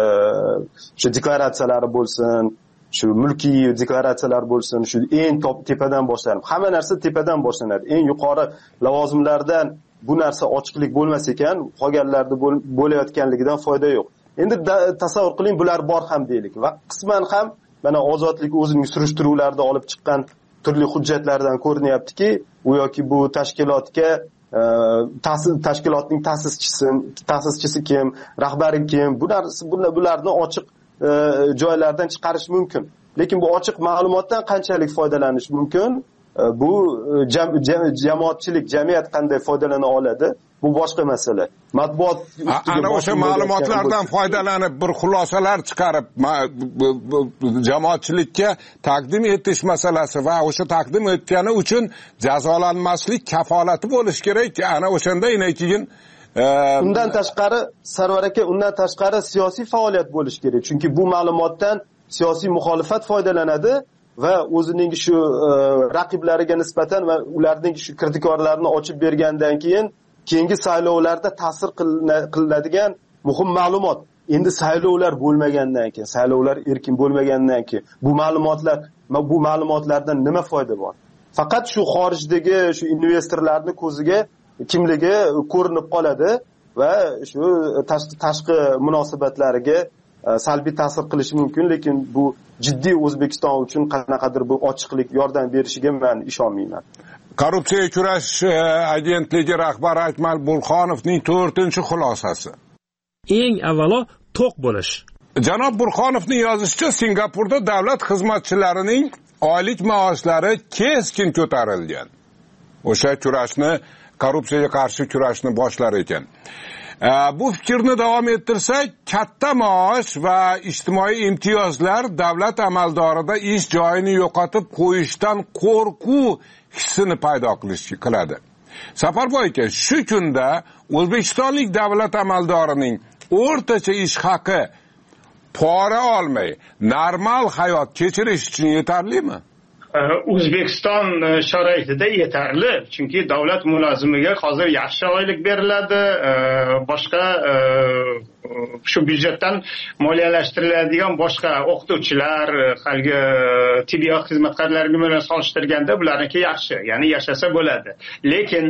shu deklaratsiyalari bo'lsin, shu mulkiy deklaratsiyalar bo'lsin, shu eng top tepadan boshlanib, hamma narsa tepadan boshlanadi. Eng yuqori lavozimlardan bu narsa ochiqlik bo'lmas ekan, qolganlarda bo'layotganligidan foyda yo'q. Endi tasavvur qiling, bular bor ham deylik va qisman ham mana ozodlik o'zining surishtiruvlarida olib chiqqan turli hujjatlardan ko'rinyaptiki, u yoki bu tashkilotga ta'sis tashkilotning ta'sischisi, ta'sischisi kim, rahbari kim, bular bularni ochiq joylardan chiqarish mumkin. Lekin bu ochiq ma'lumotdan qanchalik foydalanish mumkin? Bu jamoatchilik, jamiyat qanday foydalana oladi? Bu boshqa masala. Matbuot ana o'sha ma'lumotlardan foydalanib bir xulosalar chiqarib jamoatchilikka taqdim etish masalasi va o'sha taqdim etgani uchun jazolanmaslik kafolati bo'lish kerak. Ana o'shandan keyin undan tashqari Sarvar aka, undan tashqari siyosiy faoliyat bo'lish kerak. Chunki bu ma'lumotdan siyosiy muxolifat foydalanadi va o'zining shu raqiblariga nisbatan va ularning shu kirdikorlarini ochib bergandan keyin keyingi saylovlarda ta'sir qiladigan muhim ma'lumot. Endi saylovlar bo'lmagandan keyin, saylovlar erkin bo'lmagandan keyin bu ma'lumotlar, bu ma'lumotlardan nima foyda bor? Faqat shu xorijdagi shu investorlarning ko'ziga kimligi ko'rinib qoladi va shu tashqi munosabatlariga salbiy ta'sir qilishi mumkin, lekin bu jiddiy O'zbekiston uchun qanaqadir bu ochiqlik yordam berishiga men ishonmayman. Korrupsiyaga kurash agentligi rahbari Akmal Burxonovning to'rtinchi xulosasi. Eng avvalo to'q bo'lish. Janob Burxonovning yozishicha, Singapurda davlat xizmatchilarining oylik maoshlari keskin ko'tarilgan. O'sha kurashni, korrupsiyaga qarshi kurashni boshlar ekan. Bu fikrni davom ettirsak, katta maosh va ijtimoiy imtiyozlar davlat amaldorida ish joyini yo'qotib qo'yishdan qo'rquv hissini paydo qiladi. Safarboy aka, shu kunda O'zbekistonlik davlat amaldorining o'rtacha ish haqi pora olmay normal hayot kechirish uchun yetarlimi? O'zbekiston sharoitida yetarli, chunki davlat mulozimiga hozir yaxshi oylik beriladi, boshqa shu byudjetdan moliyalashtiriladigan boshqa o'qituvchilar, haligi tibbiyot xizmatkorlari bilan solishtirganda bularniki yaxshi, ya'ni yashasa bo'ladi. Lekin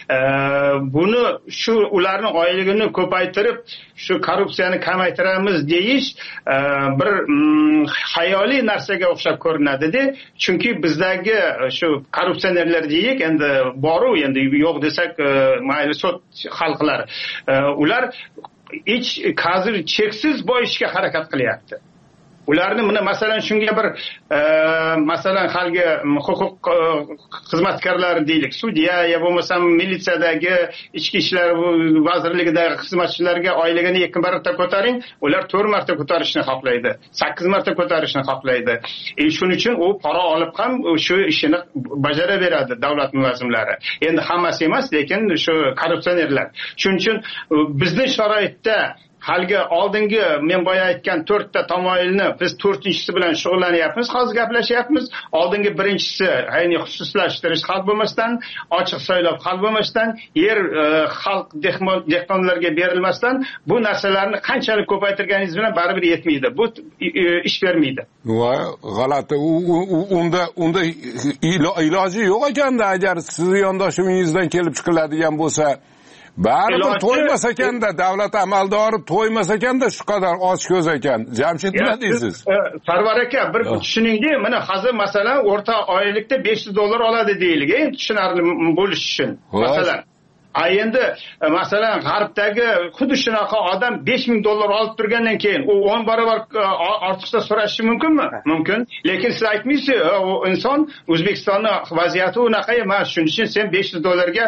buni shu ularning oyligini ko'paytirib, shu korrupsiyani kamaytiramiz deyish bir xayoliy narsaga o'xshab ko'rinadi-da, chunki bizdagi shu korrupsionerlar deyik, endi boru, endi yo'q desak mayli sud xalqlar, ular ich hozir cheksiz boyishga harakat qilyapti. Ularni mana masalan shunga bir masalan haligi huquq xizmatkorlari deylik, sudya ya bo'lmasa militsiyadagi ichki ishlar vazirligidagi xizmatchilarga oyligini ikki marta ko'taring, ular to'rt marta ko'tarishni xohlaydi, sakkiz marta ko'tarishni xohlaydi. E shuning uchun u pora olib ham shu ishini bajaraveradi davlat mulozimlari. Endi hammasi emas, lekin shu korrupsionerlar. Shuning uchun bizning sharoitda haligi oldingi men boya aytgan to'rtta tamoyilni biz to'rtinchisi bilan shug'ullanyapmiz, hozir gaplashyapmiz. Oldingi birinchisi ayni xususlashtirish, xalq bo'lmasdan, ochiq saylov, xalq bo'lmasdan, yer xalq dehqonlarga berilmasdan, bu narsalarni qanchalik ko'paytirganingiz bilan baribir yetmaydi. Bu ish bermaydi. Voy, g'alati. Unda unda iloji yo'q ekanda, agar sizni yondoshimingizdan kelib chiqiladigan bo'lsa, baribir to'ymas ekanda, davlat amaldori to'ymas ekanda, shu qadar och ko'z ekan. Jamshid, nima deysiz? Sarvar aka, bir tushuningda, mana hozir masalan o'rta oylikda besh yuz dollar oladi deylik, endi tushunarli bo'lish uchun. Masalan, a endi masalan g'arbdagi xuddi shunaqa odam besh ming dollar olib turgandan keyin u o'n barobar ortiqcha so'rashi mumkinmi? Mumkin. Lekin siz aytmaysiz, u inson O'zbekistonning vaziyati unaqa emas, shuning uchun sen besh yuz dollarga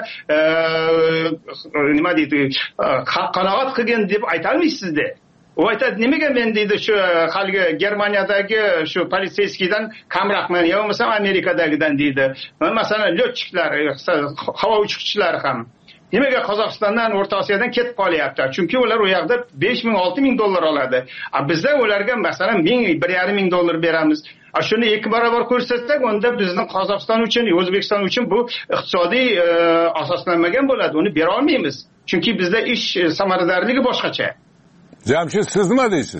nima deydi, qanoat qilgin deb ayta olmaysiz-da. U aytadi, nimaga men deydi shu haligi Germaniyadagi shu politsiyskidan kamroqman, yo bo'lmasa Amerikadagidan deydi. Masalan, lyochiklar, havo uchuvchilari ham nimaga Qozog'istondan O'rta Osiyodan ketib qolyapti? Chunki ular u yoqda besh ming olti ming dollar oladi. Bizda ularga masalan ming bir yarim ming dollar beramiz. Shuni ikki barobar ko'rsatsak, unda bizning Qozog'iston uchun, O'zbekiston uchun bu iqtisodiy asoslanmagan bo'ladi. Uni bera olmaymiz. Chunki bizda ish samaradorligi boshqacha. Jamshid, siz nima deysiz?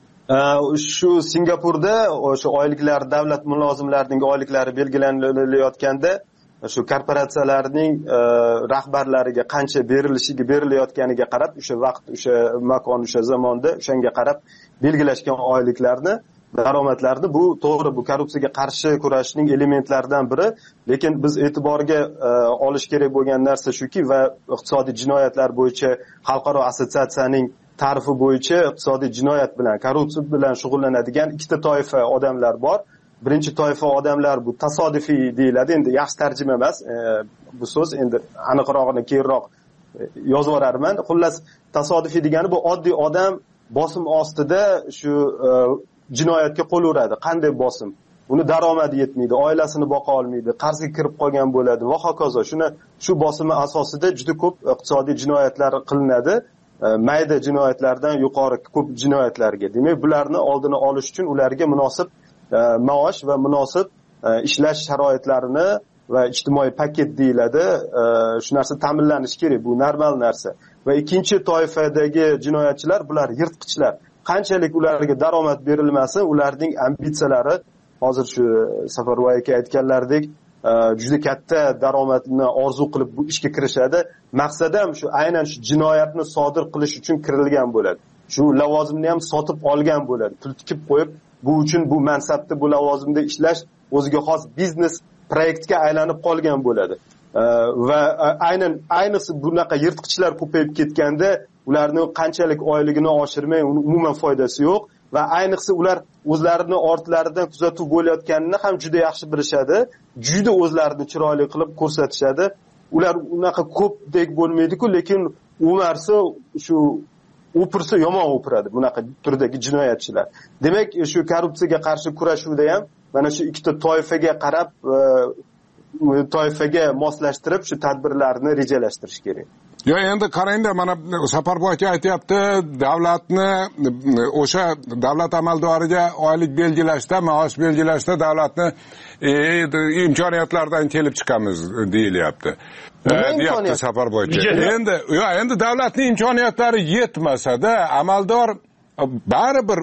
Shu Singapurda o'sha oyliklar, davlat mulozimlarining oyliklari belgilanilayotganda shu korporatsiyalarning rahbarlariga qancha berilishiga berilayotganiga qarab, o'sha vaqt, o'sha makon, o'sha zamonda o'shanga qarab belgilashgan oyliklarni, daromadlarni, bu to'g'ri, bu korrupsiyaga qarshi kurashning elementlaridan biri, lekin biz e'tiborga olish kerak bo'lgan narsa shuki, va iqtisodiy jinoyatlar bo'yicha xalqaro assotsiatsiyaning ta'rifi bo'yicha iqtisodiy jinoyat bilan, korrupsiya bilan shug'ullanadigan ikkita toifa odamlar bor. Birinchi toifa odamlar bu tasodifiy deyiladi. Endi yaxshi tarjima emas bu so'z, endi aniqrog'ini keyinroq yozib yuborarman. Xullas, tasodifiy degani bu oddiy odam bosim ostida shu jinoyatga qo'l uradi. Qanday bosim? Uni daromadi yetmaydi, oilasini boqa olmaydi, qarzga kirib qolgan bo'ladi va hokazo. Shuni shu bosimi asosida juda ko'p iqtisodiy jinoyatlar qilinadi. Mayda jinoyatlardan yuqori ko'p jinoyatlarga. Demak, bularni oldini olish uchun ularga munosib maosh va munosib ishlash sharoitlarini va ijtimoiy paket deyiladi, shu narsa ta'minlanishi kerak. Bu normal narsa. Va ikkinchi toifadagi jinoyatchilar, bular yirtqichlar. Qanchalik ularga daromad berilmasin, ularning ambitsiyalari, hozir shu Safarboy aka aytganlaridek, juda katta daromadni orzu qilib bu ishga kirishadi. Maqsadi ham shu, aynan shu jinoyatni sodir qilish uchun kirilgan bo'ladi. Shu lavozimni ham sotib olgan bo'ladi. Pul tikib qo'yib, bu uchun bu mansabda, bu lavozimda ishlash o'ziga xos biznes proyektga aylanib qolgan bo'ladi. Va aynan ayniqsa bunaqa yirtqichlar ko'payib ketganda, ularni qanchalik oyligini oshirmay, umuman foydasi yo'q. Va ayniqsa ular o'zlarini ortlaridan kuzatuv bo'layotganini ham juda yaxshi bilishadi. Juda o'zlarini chiroyli qilib ko'rsatishadi. Ular unaqa ko'pdek bo'lmaydi-ku, lekin umarsa shu o'pirsa yomon o'piradi bunaqa turdagi jinoyatchilar. Demak, shu korrupsiyaga qarshi kurashuvda ham mana shu ikkita toifaga qarab, toifaga moslashtirib shu tadbirlarni rejalashtirish kerak. Yo, endi qarangda, mana Safarboy aka aytayapti, davlatni o'sha davlat amaldoriga oylik belgilashda, maosh belgilashda davlatni imkoniyatlaridan kelib chiqamiz deyilyapti. Deyapti Safarboy aka. Endi, yo, endi davlatning imkoniyatlari yetmasa-da, amaldor baribir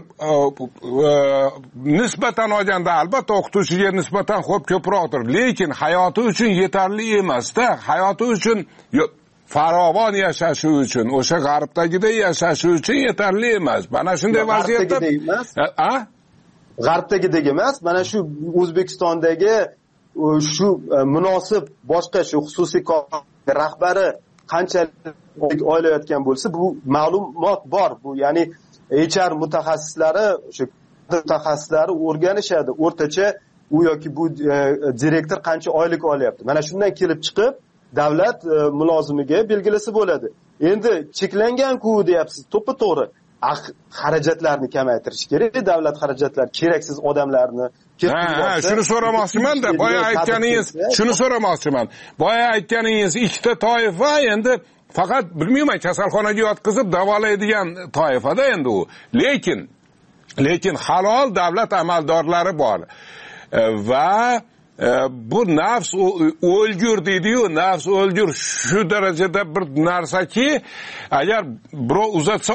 nisbatan olganda albatta o'qituvchiga nisbatan xo'p ko'proqdir, lekin hayoti uchun yetarli emas-da. Hayoti uchun farovon yashashi uchun, o'sha g'arbdagiday yashashi uchun yetarli emas. Mana shunday vaziyatda a? G'arbdagidek emas, mana shu O'zbekistondagi shu munosib boshqa shu xususiy rahbari qanchalik oylayotgan bo'lsa, bu ma'lumot bor. Bu ya'ni H R mutaxassislari, shu mutaxassislari o'rganishadi. O'rtacha u yoki bu direktor qancha oylik olyapti. Mana shundan kelib chiqib davlat mulozimiga belgilasa bo'ladi. Endi cheklangan-ku deyapsiz, to'ppa-to'g'ri. Xarajatlarni kamaytirish kerak, davlat xarajatlari, keraksiz odamlarni. Ha, shuni so'ramoqchiman-da, boya aytganingiz, shuni so'ramoqchiman. Boya aytganingiz ikkita toifa endi faqat bilmayman, kasalxonaga yotqizib davolaydigan toifada endi u. Lekin lekin halol davlat amaldorlari bor. Va bu nafs o'lgur deydi-yu, nafs o'lgur shu darajada bir narsaki, agar birov uzatsa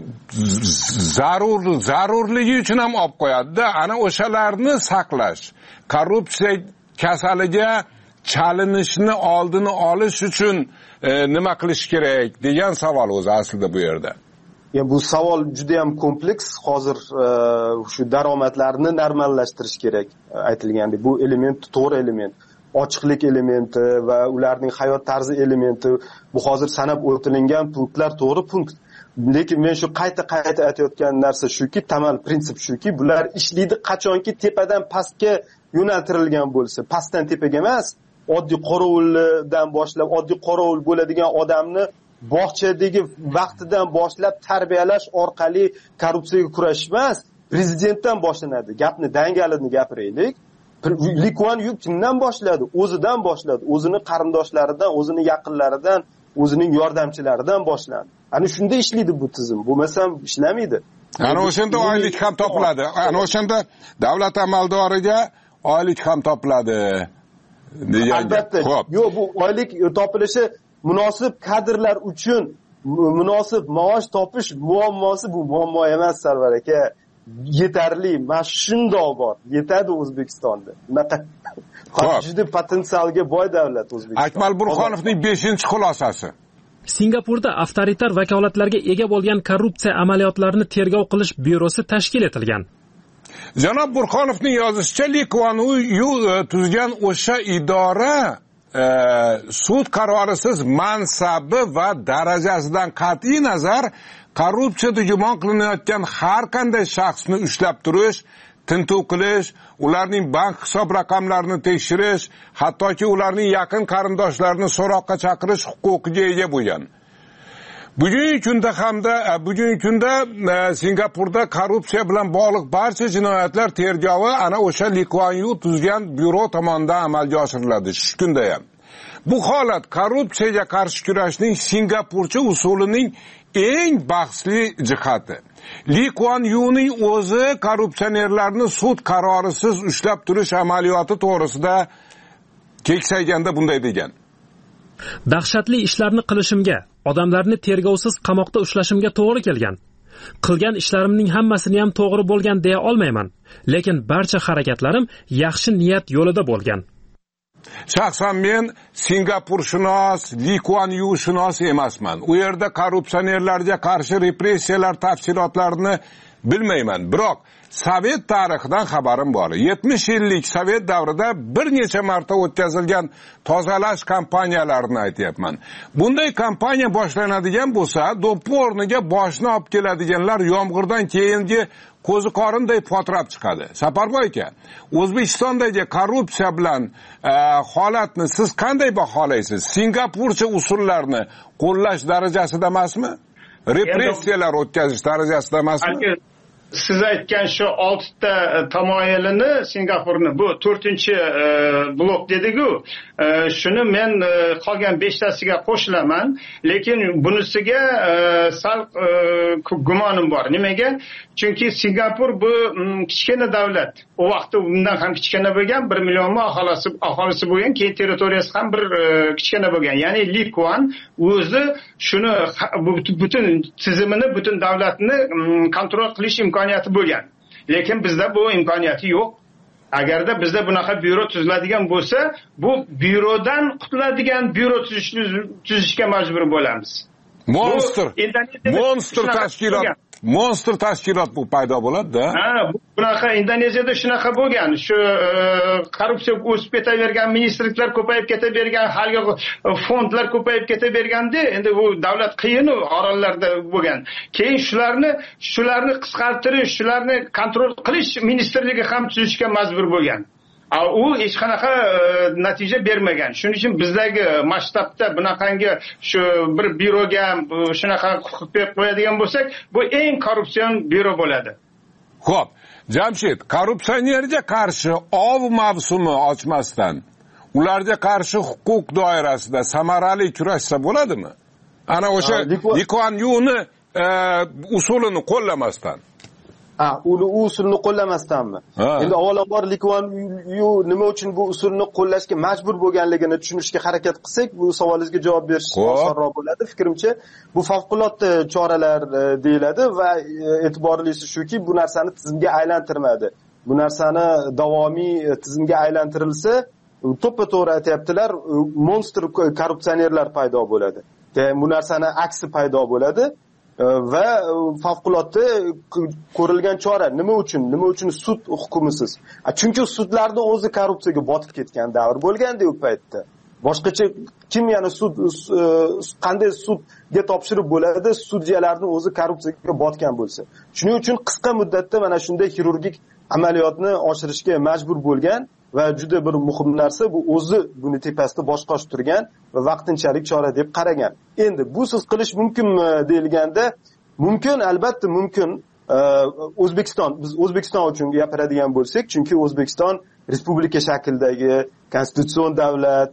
zarur zarurligi uchun ham olib qo'yadi-da. Ana o'shalarni saqlash, korrupsiya kasaliga chalinishni oldini olish uchun nima qilish kerak degan savol o'zi aslida bu yerda. Ya bu savol juda ham kompleks. Hozir shu daromadlarni normallashtirish kerak aytilgandek. Bu element to'g'ri element. Ochiqlik elementi va ularning hayot tarzi elementi, bu hozir sanab o'tilingan punktlar to'g'ri punkt. Lekin men shu qayta-qayta aytayotgan narsa shuki, tamal prinsip shuki, bular ishlaydi qachonki tepadan pastga yo'naltirilgan bo'lsa, pastdan tepaga emas, oddiy qorovuldan boshlab, oddiy qorovul bo'ladigan odamni bog'chadagi vaqtidan boshlab tarbiyalash orqali korrupsiyaga kurashish emas, prezidentdan boshlanadi. Gapni dangalini gapiraylik. Li Kuan Yu kimdan boshladi? O'zidan boshladi. O'zini qarindoshlaridan, o'zini yaqinlaridan o'zining yordamchilaridan boshlandi. Ana shunda ishlaydi bu tizim. Bo'lmasam ishlamaydi. Ana o'shanda oylik ham topiladi. Ana o'shanda davlat amaldoriga oylik ham topiladi. Albatta. Yo'q, bu oylik topilishi munosib kadrlar uchun munosib maosh topish muammosi bu muammo emas, Sarvar aka. Yetarli, mana shundoq bor. Yetadi O'zbekistonda. Bunaqa juda potensialga boy davlat O'zbekiston. Akmal Burxonovning beshinchi xulosasi. Singapurda avtoritar vakolatlarga ega bo'lgan korrupsiya amaliyotlarini tergov qilish byurosi tashkil etilgan. Janob Burxonovning yozishicha, Li Kuan Yu tuzgan o'sha idora e, sud qarorisiz mansabi va darajasidan qat'iy nazar korrupsiyada gumon qilinayotgan har qanday shaxsni ushlab turish, tintuv qilish, ularning bank hisob raqamlarini tekshirish, hattoki ularning yaqin qarindoshlarini so'roqqa chaqirish huquqiga ega bo'lgan. Bugungi kunda hamda bugungi kunda Singapurda korrupsiya bilan bog'liq barcha jinoyatlar tergovi ana o'sha Li Kuan Yu tuzgan byuro tomonidan amalga oshiriladi. Shu kunda ham. Bu holat korrupsiyaga qarshi kurashning Singapurcha usulining eng bahsli jihati. Li Kuan Yuning o'zi korrupsionerlarni sud qarorisiz ushlab turish amaliyoti to'g'risida keksayganda bunday degan. Dahshatli ishlarni qilishimga, odamlarni tergovsiz qamoqda ushlashimga to'g'ri kelgan. Qilgan ishlarimning hammasini ham to'g'ri bo'lgan deya olmayman, lekin barcha harakatlarim yaxshi niyat yo'lida bo'lgan. Shaxsan men Singapurshunos, Li Kuan Yu shunos emasman. U yerda korrupsionerlarga qarshi repressiyalar tafsilotlarini bilmayman. Biroq Sovet tarixidan xabarim bor. yetmish yillik Sovet davrida bir necha marta o'tkazilgan tozalash kampaniyalarini aytyapman. Bunday kampaniya boshlanadigan bo'lsa, do'ppi o'rniga boshni olib keladiganlar yomg'irdan keyingi ko'zi qorinday potrab chiqadi. Saparboy aka, O'zbekistondagi korrupsiya bilan e, holatni siz qanday baholaysiz? Singapurcha usullarni qo'llash darajasida emasmi? Repressiyalar o'tkazish darajasida emasmi? Siz aytgan shu oltita tamoyilini Singapurni bu to'rtinchi e, blok dediku, e, shuni men e, qolgan beshtasiga qo'shilaman, lekin bunisiga e, sal e, gumonim bor. Nimaga? Chunki Singapur bu m, kichkina davlat. O vaqtda bundan ham kichkina bo'lgan, bir million aholisi aholisi bo'lgan, keyin territoriyasi ham bir e, kichkina bo'lgan. Ya'ni Li Kuan o'zi shuni butun tizimini, butun davlatni m, kontrol qilish imkoniyati bo'lgan. Lekin bizda bu imkoniyati yo'q. Agarda bizda bunaqa byuro tuziladigan bo'lsa, bu byurodan qutuladigan byuro tuzishga majbur bo'lamiz. Monster. Monster tashkilot. Monster tashkilot bu paydo bo'ladi-da. Ha, bunaqa Indoneziyada shunaqa bo'lgan. Shu korrupsiya o'sib ketavergan, ministrliklar ko'payib ketavergan, haligi fondlar ko'payib ketaverganda, endi bu davlat qiyin orollarda bo'lgan. Keyin shularni shularni qisqartirish, shularni kontrol qilish ministrligi ham tuzishga majbur bo'lgan. U hech qanaqa natija bermagan. Shuning uchun bizdagi masshtabda bunaqangi shu bir byuroga shunaqa huquq berib qo'yadigan bo'lsak, bu eng korrupsion byuro bo'ladi. Xo'p, Jamshid, korrupsionerga qarshi ov mavsumi ochmasdan, ularga qarshi huquq doirasida samarali kurashsa bo'ladimi? Ana o'sha Li Kuan Yu'ni usulini qo'llamasdan. Ha, u usulni qo'llamasdanmi? Endi avvalambor Li Kuan Yu nima uchun bu usulni qo'llashga majbur bo'lganligini tushunishga harakat qilsak, bu savolingizga javob berish osonroq bo'ladi. Fikrimcha, bu favqulodda choralar deyiladi va e'tiborlisi shuki, bu narsani tizimga aylantirmadi. Bu narsani davomiy tizimga aylantirilsa, to'ppa-to'g'ri aytayaptilar, monster korrupsionerlar paydo bo'ladi. Bu narsani aksi paydo bo'ladi. Va favqulodda ko'rilgan chora nima uchun? Nima uchun sud hukmisiz? Chunki sudlarning o'zi korrupsiyaga botib ketgan davr bo'lganda u paytda. Boshqacha kim yana sud qanday sudga topshirib bo'ladi? Sudyalarning o'zi korrupsiyaga botgan bo'lsa. Shuning uchun qisqa muddatda mana shunday xirurgik amaliyotni oshirishga majbur bo'lgan va juda bir muhim narsa bu o'zi buni tepasida bosh qosh turgan va vaqtinchalik chora deb qaragan. Endi bu siz qilish mumkinmi deyilganda, mumkin, albatta mumkin. O'zbekiston, biz O'zbekiston uchun gapiradigan bo'lsak, chunki O'zbekiston respublika shaklidagi konstitutsion davlat,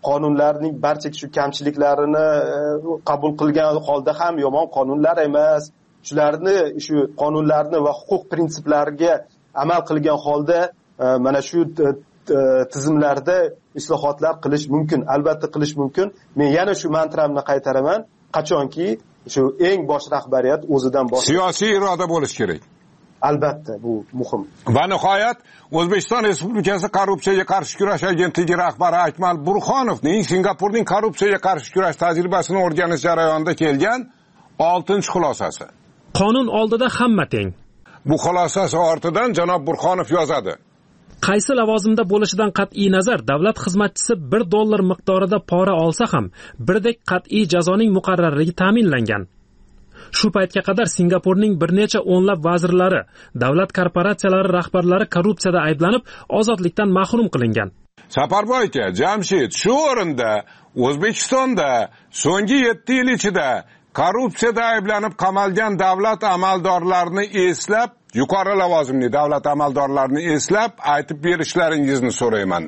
qonunlarning barcha shu kamchiliklarini qabul qilgan holda ham yomon qonunlar emas, shularni shu qonunlarni va huquq prinsiplariga amal qilgan holda mana shu tizimlarda islohotlar qilish mumkin, albatta qilish mumkin. Men yana shu mantramni qaytaraman, qachonki shu eng bosh rahbariyat o'zidan bosh siyosiy iroda bo'lishi kerak. Albatta bu muhim. Va nihoyat O'zbekiston Respublikasi korrupsiyaga qarshi kurash agentligi rahbari Akmal Burxonovning Singapurning korrupsiyaga qarshi kurash tajribasini o'rganish jarayonida kelgan oltinchi xulosasi. Qonun oldida hamma teng. Bu xulosasi ortidan janob Burxonov yozadi: qaysi lavozimda bo'lishidan qat'iy nazar davlat xizmatchisi bir dollar miqdorida pora olsa ham birdek qat'iy jazoning muqarrarligi ta'minlangan. Shu paytga qadar Singapurning bir necha o'nlab vazirlari, davlat korporatsiyalari rahbarlari korrupsiyada ayblanib, ozodlikdan mahrum qilingan. Saparboy aka, Jamshid, shu o'rinda O'zbekistonda so'nggi yetti yil ichida korrupsiyada ayblanib qamalgan davlat amaldorlarini eslab, yuqori lavozimli davlat amaldorlarini eslab aytib berishlaringizni so'rayman.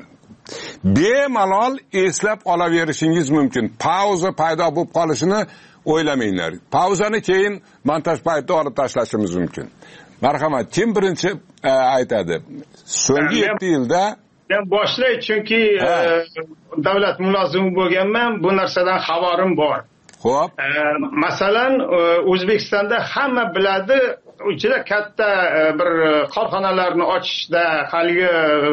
Bemalol eslab olaverishingiz mumkin. Pauza paydo bo'lib qolishini o'ylamanglar. Pauzani keyin montaj paytida olib tashlashimiz mumkin. Marhamat, kim birinchi e, aytadi? So'nggi yetti yilda men boshlay, chunki e, davlat mulozimi bo'lganman, bu narsadan xabarim bor. Xo'p. E, masalan, O'zbekistonda hamma biladi, juda katta bir korxonalarni ochishda, haligi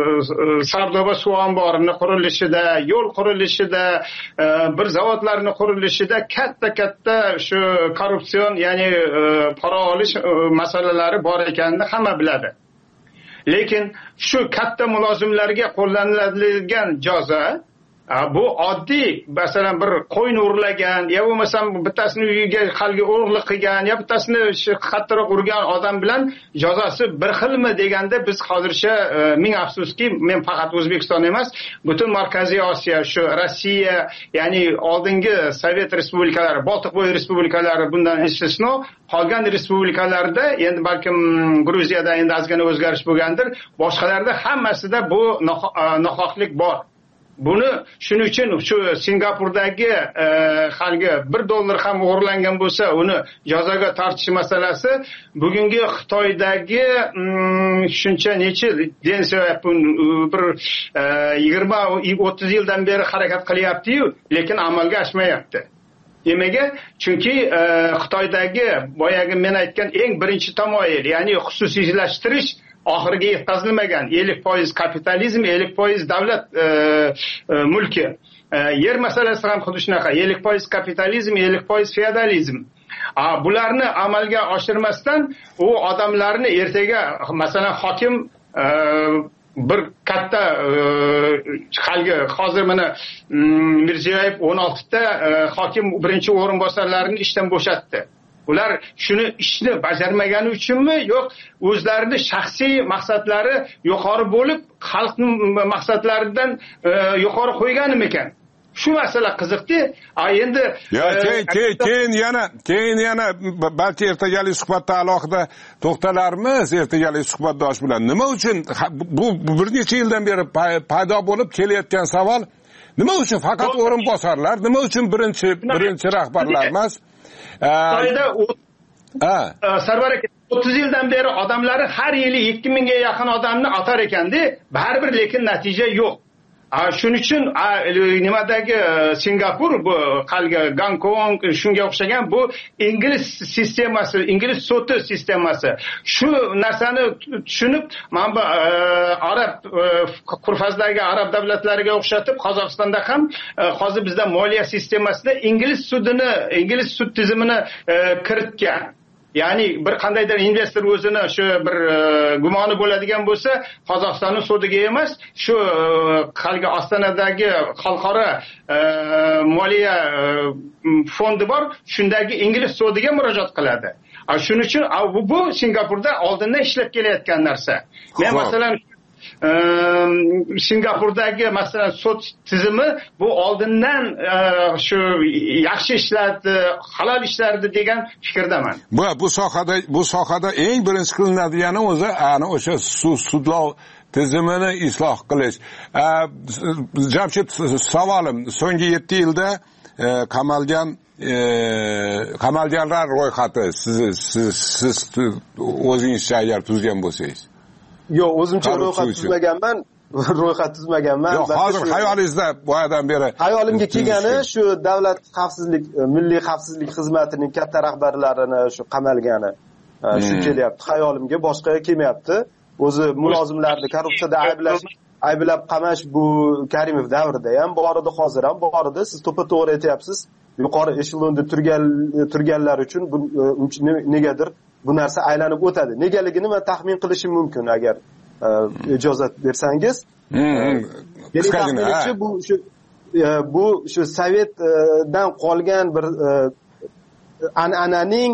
Sardoba suv omborini qurilishida, yo'l qurilishida, bir zavodlarni qurilishida katta-katta shu korrupsion, ya'ni pora olish masalalari bor ekanini hamma biladi. Lekin shu katta mulozimlarga qo'llaniladigan jazo bu oddiy, masalan bir qo'yni urlagan, yo bo'lmasam bittasini uyiga qalgi o'g'irlik qilgan, yo bittasini qattiqroq urgan odam bilan jazosi bir xilmi deganda biz hozircha ming afsuski, men faqat O'zbekiston emas, butun Markaziy Osiyo, shu Rossiya, ya'ni oldingi Sovet respublikalari, Boltiqbo'yi respublikalari bundan istisno, qolgan respublikalarda, endi balkim Gruziyada endi ozgina o'zgarish bo'lgandir, boshqalarda hammasida bu nohaqlik bor. Buni shuning uchun shu Singapurdagi haligi bir dollar ham o'g'irlangan bo'lsa, uni jazoga tortish masalasi bugungi Xitoydagi shuncha necha Deng Xiaoping bir yigirma o'ttiz yildan beri harakat qilyapti-yu, lekin amalga oshmayapti. Nimaga? Chunki Xitoydagi boyagi men aytgan eng birinchi tamoyil, ya'ni xususiylashtirish oxiriga yetkazilmagan. ellik foiz kapitalizm, ellik foiz davlat e, e, mulki. E, yer masalasi ham xuddi shunaqa. ellik foiz kapitalizm, ellik foiz feodalizm. A, bularni amalga oshirmasdan u odamlarni ertaga, masalan, hokim e, bir katta haligi hozir mana Mirziyoyev o'n oltita e, hokim birinchi o'rinbosarlarini ishdan bo'shatdi. Ular shuni ishni bajarmagani uchunmi, yo'q o'zlarining shaxsiy maqsadlari yuqori bo'lib, xalqning maqsadlaridan e, yuqori qo'yganmi ekan? Shu masala qiziqdi. A endi yo keyin keyin keyin yana keyin yana balki ertagalik suhbatda alohida to'xtalarmiz, ertagalik suhbatdosh bilan. Nima uchun bu bir necha yildan beri paydo bo'lib kelayotgan savol, nima uchun faqat o'rinbosarlar, nima uchun birinchi birinchi rahbarlar emas? Xitoyda Sarvar aka o'ttiz yildan beri odamlari har yili ikki mingga yaqin odamni atar ekandi, baribir lekin natija yo'q. Shuning uchun nimadagi Singapur, bu qalga Gonkong, shunga o'xshagan bu ingliz sistemasi, ingliz sudi sistemasi. Shu narsani tushunib, mana bu arab qurfazdagi arab davlatlariga o'xshatib, Qozog'istonda ham hozir bizda moliya sistemasida ingliz sudini, ingliz sud tizimini kiritgan. Ya'ni bir qandaydir investor o'zini shu bir gumoni bo'ladigan bo'lsa, Qozog'istonning sudiga emas, shu qalga Ostonadagi xalqaro moliya fondi bor, shundagi ingliz sudiga murojaat qiladi. Shuning uchun bu, bu Singapurda oldindan ishlab kelayotgan narsa. Men masalan Singapurdagi masalan sud tizimi bu oldindan shu yaxshi ishlardi, halol ishlardi degan fikrdaman. Bu bu sohada bu sohada eng birinchi qilinadigan o'zi ana o'sha sudlov tizimini isloh qilish. Jamshid, savolim, so'nggi yetti yilda qamalgan qamalganlar ro'yxati siz siz siz o'zingizcha agar tuzgan bo'lsangiz. Yo'q, o'zimcha ro'yxat tuzmaganman. ro'yxat tuzmaganman. Yo'q, hozir xayolingizda boyadan beri hayolimga kelgani shu davlat xavfsizlik, milliy xavfsizlik xizmatining katta rahbarlarini shu qamalgani shu kelyapti. Xayolimga boshqa kelmayapti. O'zi mulozimlarni korrupsiyada ayblab ayblab qamash bu Karimov davrida ham bor edi, hozir ham bor edi. Siz to'ppa-to'g'ri aytyapsiz. Yuqori eshelonda turgan turganlar uchun bu negadir bu narsa aylanib o'tadi. Negaligini men taxmin qilishim mumkin agar ijozat bersangiz. Qisqagina bu shu bu shu Sovetdan qolgan bir an'ananing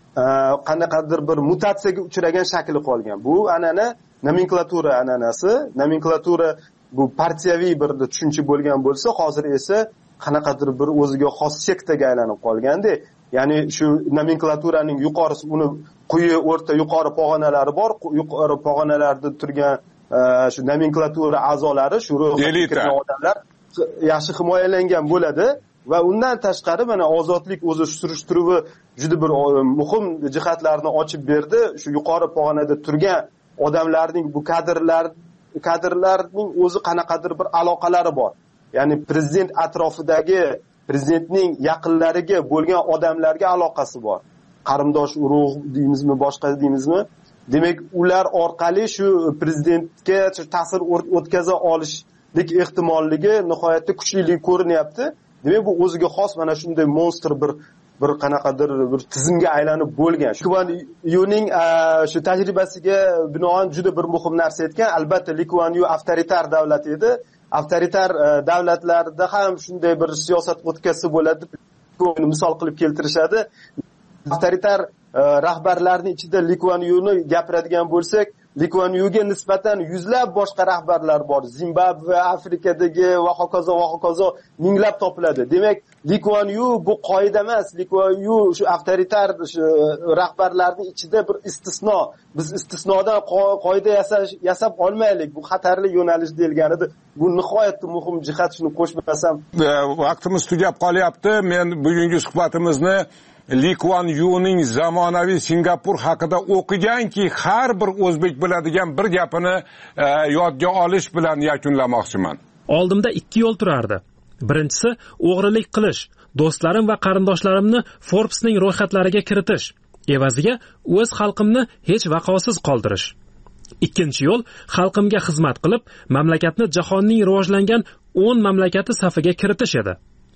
qanaqadir bir mutatsiyaga uchragan shakli qolgan. Bu an'ana nomenklatura an'anasi. Nomenklatura bu partiyaviy bir tushuncha bo'lgan bo'lsa, hozir esa qanaqadir bir o'ziga xos sektaga aylanib qolganda, ya'ni shu nomenklaturaning yuqorisi, uni quyi, o'rta, yuqori pog'onalari bor. Yuqori pog'onalarda turgan shu nomenklatura a'zolari, shu ro'yxatga kirgan odamlar yaxshi himoyalangan bo'ladi va undan tashqari mana ozodlik o'zi surishtiruvi juda bir muhim jihatlarni ochib berdi. Shu yuqori pog'onada turgan odamlarning, bu kadrlar kadrlarning o'zi qanaqadir bir aloqalari bor. Ya'ni prezident atrofidagi, prezidentning yaqinlariga bo'lgan odamlarga aloqasi bor. Qarindosh urug' deymizmi, boshqa deymizmi? Demak, ular orqali shu prezidentga ta'sir o'tkaza olishlik ehtimolligi nihoyatda kuchli ko'rinyapti. Demak, bu o'ziga xos mana shunday monster bir bir qanaqadir bir tizimga aylanib bo'lgan. Likuan Yuning shu tajribasiga binoan juda bir muhim narsa aytgan. Albatta, Likuan Yu avtoritar davlat edi. Avtoritar davlatlarda ham shunday bir siyosat o'tkazsa bo'ladi. Buni misol qilib keltirishadi. Avtoritar rahbarlarning ichida Likuan Yuni gapiradigan bo'lsak, Likuan Yuga nisbatan yuzlab boshqa rahbarlar bor. Zimbabve, Afrikadagi va hokazo va hokazo minglab topiladi. Demak, Likuan Yu bu qoida emas. Likuan Yu shu avtoritar rahbarlarning ichida bir istisno. Biz istisnodan qoida yasash yasab olmaylik. Bu xatarli yo'nalish deyilgan edi. Bu nihoyatda muhim jihat, shuni qo'shmasam. Vaqtimiz tugab qolyapti. Men bugungi suhbatimizni Likuan Yuning zamonaviy Singapur haqida o'qiganki, har bir o'zbek biladigan bir gapini e, yodga olish bilan yakunlamoqchiman. Oldimda ikki yo'l turardi. Birinchisi o'g'rilik qilish, do'stlarim va qarindoshlarimni Forbesning ro'yxatlariga kiritish, evaziga o'z xalqimni hech vaqosiz qoldirish. Ikkinchi yo'l xalqimga xizmat qilib, mamlakatni jahonning rivojlangan o'n mamlakati safiga kiritish edi.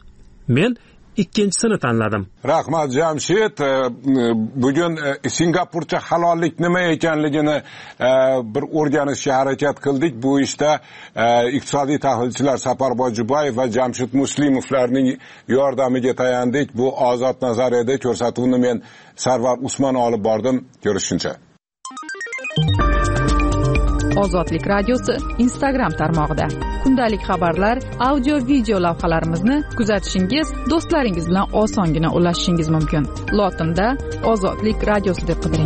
Men ikkinchisini tanladim. Rahmat Jamshid. Bugun Singapurcha halollik nima ekanligini bir o'rganishga harakat qildik. Bu ishda iqtisodiy tahlilchilar Saparboy Jubayev va Jamshid Muslimovlarning yordamiga tayandik. Bu ozod nazar edi. Ko'rsatuvni men Sarvar Usmon olib bordim. Ko'rishguncha. Ozodlik radiosi Instagram tarmog'ida kundalik xabarlar, audio video lavhalarimizni kuzatishingiz, do'stlaringiz bilan osongina ulashishingiz mumkin. Lotinda Ozodlik radiosi deb qidiring.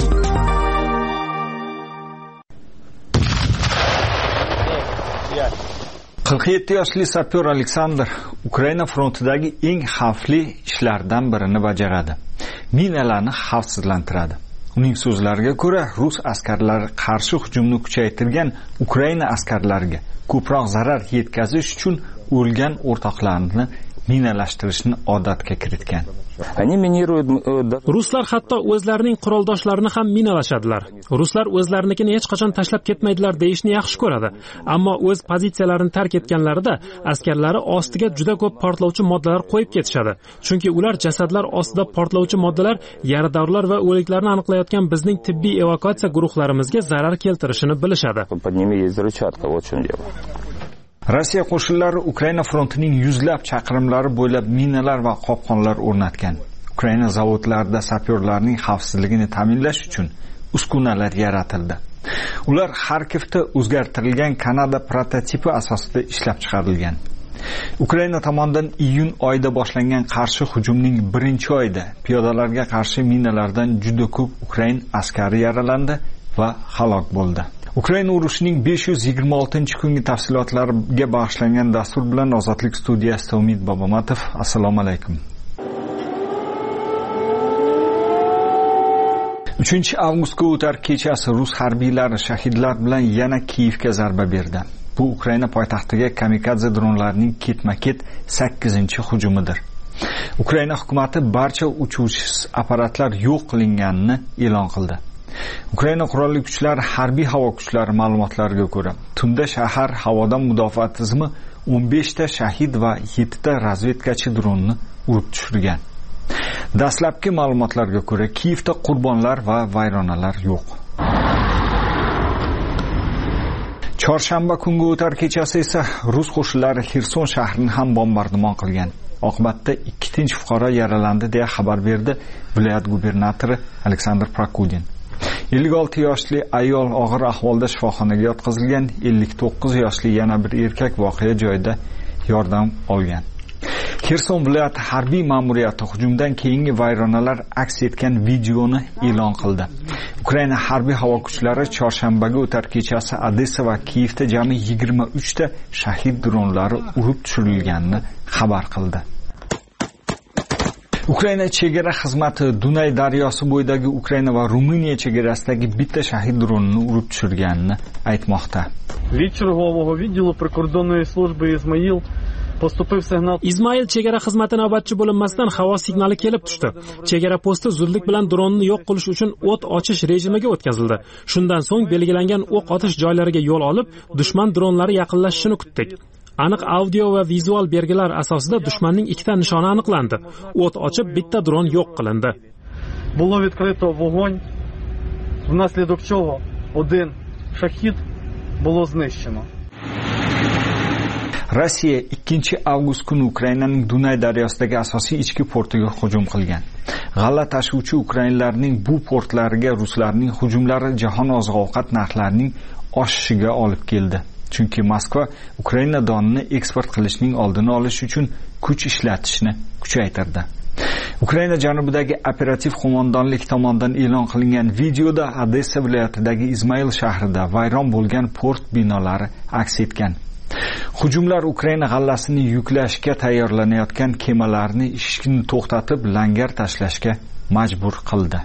qirq yetti yoshli sapyor Aleksandr Ukraina frontidagi eng xavfli ishlardan birini bajaradi. Minalarni xavfsizlantiradi. Uning so'zlariga ko'ra, rus askarlari qarshi hujumni kuchaytirgan Ukraina askarlariga ko'proq zarar yetkazish uchun o'lgan o'rtoqlarini minalashtirishni odatga kiritgan. Ruslar hatto o'zlarining quroldoshlarini ham minalashadilar. Ruslar o'zlarinikini hech qachon tashlab ketmaydilar deyishni yaxshi ko'radi. Ammo o'z pozitsiyalarini tark etganlarida askarlari ostiga juda ko'p portlovchi moddalar qo'yib ketishadi. Chunki ular jasadlar ostida portlovchi moddalar, yaradorlar va o'liklarni aniqlayotgan bizning tibbiy evakuatsiya guruhlarimizga zarar keltirishini bilishadi. Rossiya qo'shinlari Ukraina frontining yuzlab chaqirimlari bo'ylab minalar va qopqonlar o'rnatgan. Ukraina zavodlarida sapyorlarning xavfsizligini ta'minlash uchun uskunalar yaratildi. Ular Xarkivda o'zgartirilgan Kanada prototipi asosida ishlab chiqarilgan. Ukraina tomonidan iyun oyida boshlangan qarshi hujumning birinchi oyida piyodalarga qarshi minalardan juda ko'p Ukrain askari yaralandi va halok bo'ldi. Ukraina urushining besh yuz yigirma oltinchi kungi tafsilotlariga bag'ishlangan dastur bilan Ozodlik studiyasida Umid Bobomatov. Assalomu alaykum. uchinchi avgustga o'tar kechasi rus harbiylari shahidlar bilan yana Kiyevga zarba berdi. Bu Ukraina poytaxtiga kamikadze dronlarining ketma-ket sakkizinchi hujumidir. Ukraina hukumatı barcha uchuvchisiz apparatlar yo'q qilinganini e'lon qildi. Ukraina qurolli kuchlari harbiy havo kuchlari ma'lumotlariga ko'ra, tunda shahar havodan mudofaa tizimi o'n besh ta shahid va yetti ta razvedkachi dronni urib tushirgan. Dastlabki ma'lumotlarga ko'ra, Kiyevda qurbonlar va vayronalar yo'q. Chorshanba kungi o'tar kechasi esa rus qo'shinlari Xerson shahrini ham bombardimon qilgan. Oqibatda ikki tinch fuqaro yaralandi deya xabar berdi viloyat gubernatori Aleksandr Prokudin. ellik olti yoshli ayol og'ir ahvolda shifoxonaga yotqizilgan, ellik to'qqiz yoshli yana bir erkak voqea joyida yordam olgan. Xerson viloyati harbiy ma'muriyati hujumdan keyingi vayronalar aks etgan videoni e'lon qildi. Ukraina harbiy havo kuchlari chorshanbaga o'tar kechasi Odessa va Kiyevda jami yigirma uch ta shahid dronlari urib tushirilganini xabar qildi. Ukraina chegara xizmati Dunay daryosi bo'yidagi Ukraina va Ruminiya chegarasidagi bitta shahid dronini urib tushirganini aytmoqda. Від чергового відділу прикордонної служби Ізмаїл postupив signal. Ismoil chegara xizmati navbatchi bo'linmasidan havo signali kelib tushdi. Chegara posti zudlik bilan dronni yo'q qilish uchun o't ochish rejimiga o'tkazildi. Shundan so'ng belgilangan o'q otish joylariga yo'l olib, dushman dronlari yaqinlashishini kutdik. Aniq audio va vizual belgilar asosida dushmanning ikkita nishoni aniqlandi. O't ochib, bitta dron yo'q qilindi. Було відкрито вогонь, внаслідок чого один шахід було знищено. Rossiya ikkinchi avgust kuni Ukrainaning Dunay daryosidagi asosiy ichki portiga hujum qilgan. G'alla tashuvchi ukrainlarning bu portlariga ruslarning hujumlari jahon oziq-ovqat narxlarining oshishiga olib keldi. Chunki Moskva Ukraina donini eksport qilishning oldini olish uchun kuch ishlatishni kuchaytirdi. Ukraina janubidagi operativ qo'mondonlik tomonidan e'lon qilingan videoda Odessa viloyatidagi Izmail shahrida vayron bo'lgan port binolari aks etgan. Hujumlar Ukraina g'allasini yuklashga tayyorlanayotgan kemalarni ishini to'xtatib, langar tashlashga majbur qildi.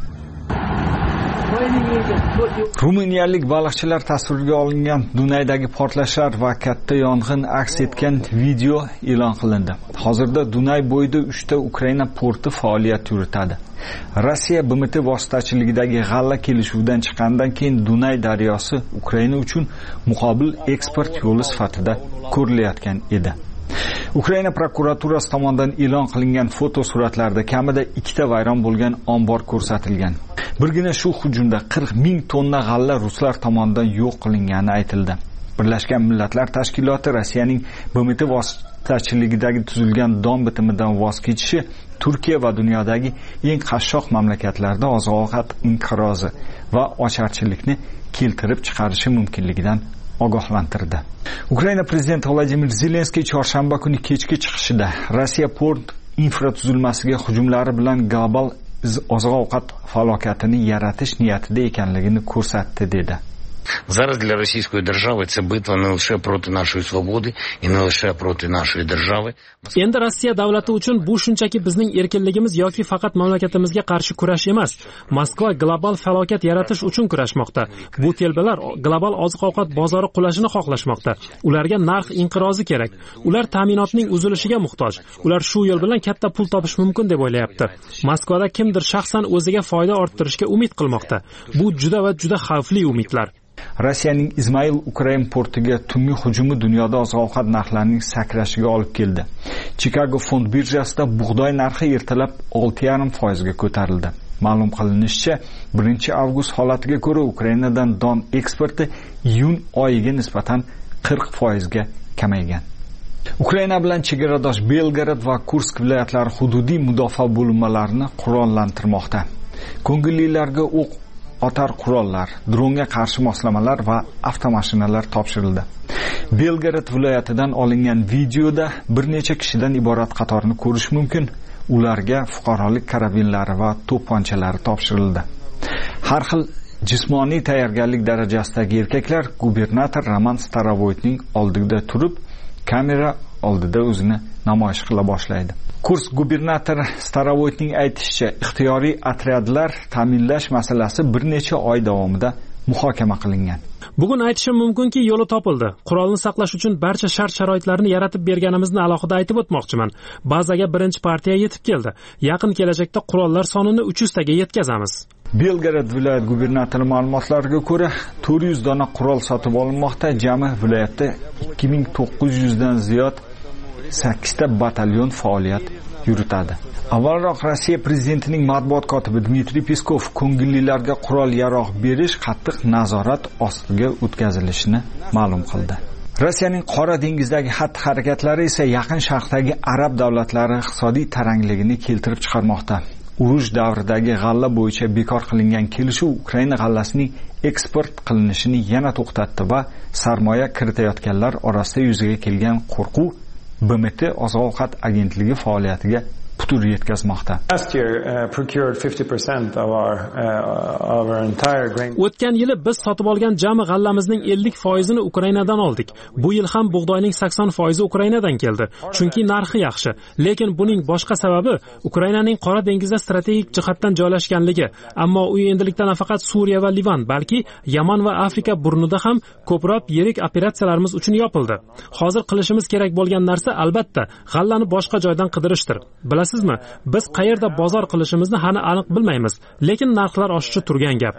Ruminiyalik baliqchilar tasvirga olingan Dunaydagi portlashlar va katta yong'in aks etgan video e'lon qilindi. Hozirda Dunay bo'yida uchta Ukraina porti faoliyat yuritadi. Rossiya B M T vositachiligidagi g'alla kelishuvidan chiqqandan keyin Dunay daryosi Ukraina uchun muqobil eksport yo'li sifatida ko'rilayotgan edi. Ukraina prokuraturasi tomonidan e'lon qilingan fotosuratlarda kamida ikkita vayron bo'lgan ombor ko'rsatilgan. Birgina shu hujumda qirq ming tonna g'alla ruslar tomonidan yo'q qilingani aytildi. Birlashgan Millatlar Tashkiloti Rossiyaning B M T vositachiligidagi tuzilgan don bitimidan voz kechishi Turkiya va dunyodagi eng qashshoq mamlakatlarda oziq-ovqat inqirozi va ocharchilikni keltirib chiqarishi mumkinligidan ogohlantirdi. Ukraina prezidenti Vladimir Zelenskiy chorshanba kuni kechki chiqishida Rossiya port infratuzilmasiga hujumlari bilan global oziq-ovqat falokatini yaratish niyatida ekanligini ko'rsatdi dedi. Зараз для російської держави це битва не лише проти нашої свободи і не лише проти нашої держави. Endi Rossiya davlati uchun bu shunchaki bizning erkinligimiz yoki faqat mamlakatimizga qarshi kurash emas. Moskva global falokat yaratish uchun kurashmoqda. Bu telbalar global oziq-ovqat bozori qulashini xohlashmoqda. Ularga narx inqirozi kerak. Ular ta'minotning uzilishiga muhtoj. Ular shu yo'l bilan katta pul topish mumkin deb o'ylayapti. Moskvada kimdir shaxsan o'ziga foyda orttirishga umid qilmoqda. Bu juda va juda xavfli umidlar. Rossiyaning Izmail Ukraina portiga tungi hujumi dunyoda oziq-ovqat narxlarining sakrashiga olib keldi. Chicago fond birjasida bug'doy narxi ertalab olti yarim foiz ga ko'tarildi. Ma'lum qilinishicha, birinchi avgust holatiga ko'ra Ukrainadan don eksporti iyun oyiga nisbatan qirq foiz ga kamaygan. Ukraina bilan chegaradosh Belgorod va Kursk viloyatlari hududiy mudofaa bo'linmalarini qurollantirmoqda. Ko'ngillilarga o'q otar qurollar, dronga qarshi moslamalar va avtomashinalar topshirildi. Belgorod viloyatidan olingan videoda bir necha kishidan iborat qatorni ko'rish mumkin. Ularga fuqarolik karabinlari va to'pponchalari topshirildi. Har xil jismoniy tayyorgarlik darajasidagi erkaklar gubernator Roman Starovoytning oldida turib, kamera oldida o'zini namoyish qila boshlaydi. Kurs gubernator Starovoytning aytishicha, ixtiyoriy otryadlar ta'minlash masalasi bir necha oy davomida muhokama qilingan. Bugun aytishim mumkinki, yo'li topildi. Qurolni saqlash uchun barcha shart-sharoitlarni yaratib berganimizni alohida aytib o'tmoqchiman. Bazaga birinchi partiya yetib keldi. Yaqin kelajakda qurollar sonini uch yuz taga yetkazamiz. Belgorod viloyat gubernatori ma'lumotlariga ko'ra, to'rt yuz dona qurol sotib olinmoqda. Jami viloyatda ikki ming to'qqiz yuz dan ziyod sakkiz ta batalyon faoliyat yuritadi. Avvalroq Rossiya prezidentining matbuot kotibi Dmitriy Peskov ko'ngillilarga qurol-yarog' berish qattiq nazorat ostiga o'tkazilishini ma'lum qildi. Rossiyaning Qora dengizdagi xatti-harakatlari esa Yaqin Sharqdagi arab davlatlari iqtisodiy tarangligini keltirib chiqarmoqda. Urush davridagi g'alla bo'yicha bekor qilingan kelishuv Ukraina g'allasining eksport qilinishini yana to'xtatdi va sarmoya kiritayotganlar orasida yuzaga kelgan qo'rquv B M T oziq-ovqat agentligi faoliyatiga putur yetkazmoqda. O'tgan yili biz sotib olgan jami g'allamizning ellik foizini Ukrainadan oldik. Bu yil ham bug'doyning sakson foizi Ukrainadan keldi, chunki narxi yaxshi. Lekin buning boshqa sababi Ukrainaning Qora dengizda strategik jihatdan joylashganligi. Ammo u endilikda nafaqat Suriya va Livan, balki Yaman va Afrika burnida ham ko'proq yirik operatsiyalarimiz uchun yopildi. Hozir qilishimiz kerak bo'lgan narsa albatta g'allani boshqa joydan qidirishdir. Bilasizmi, biz qayerda bozor qilishimizni hali aniq bilmaymiz, lekin narxlar oshishi turgan gap.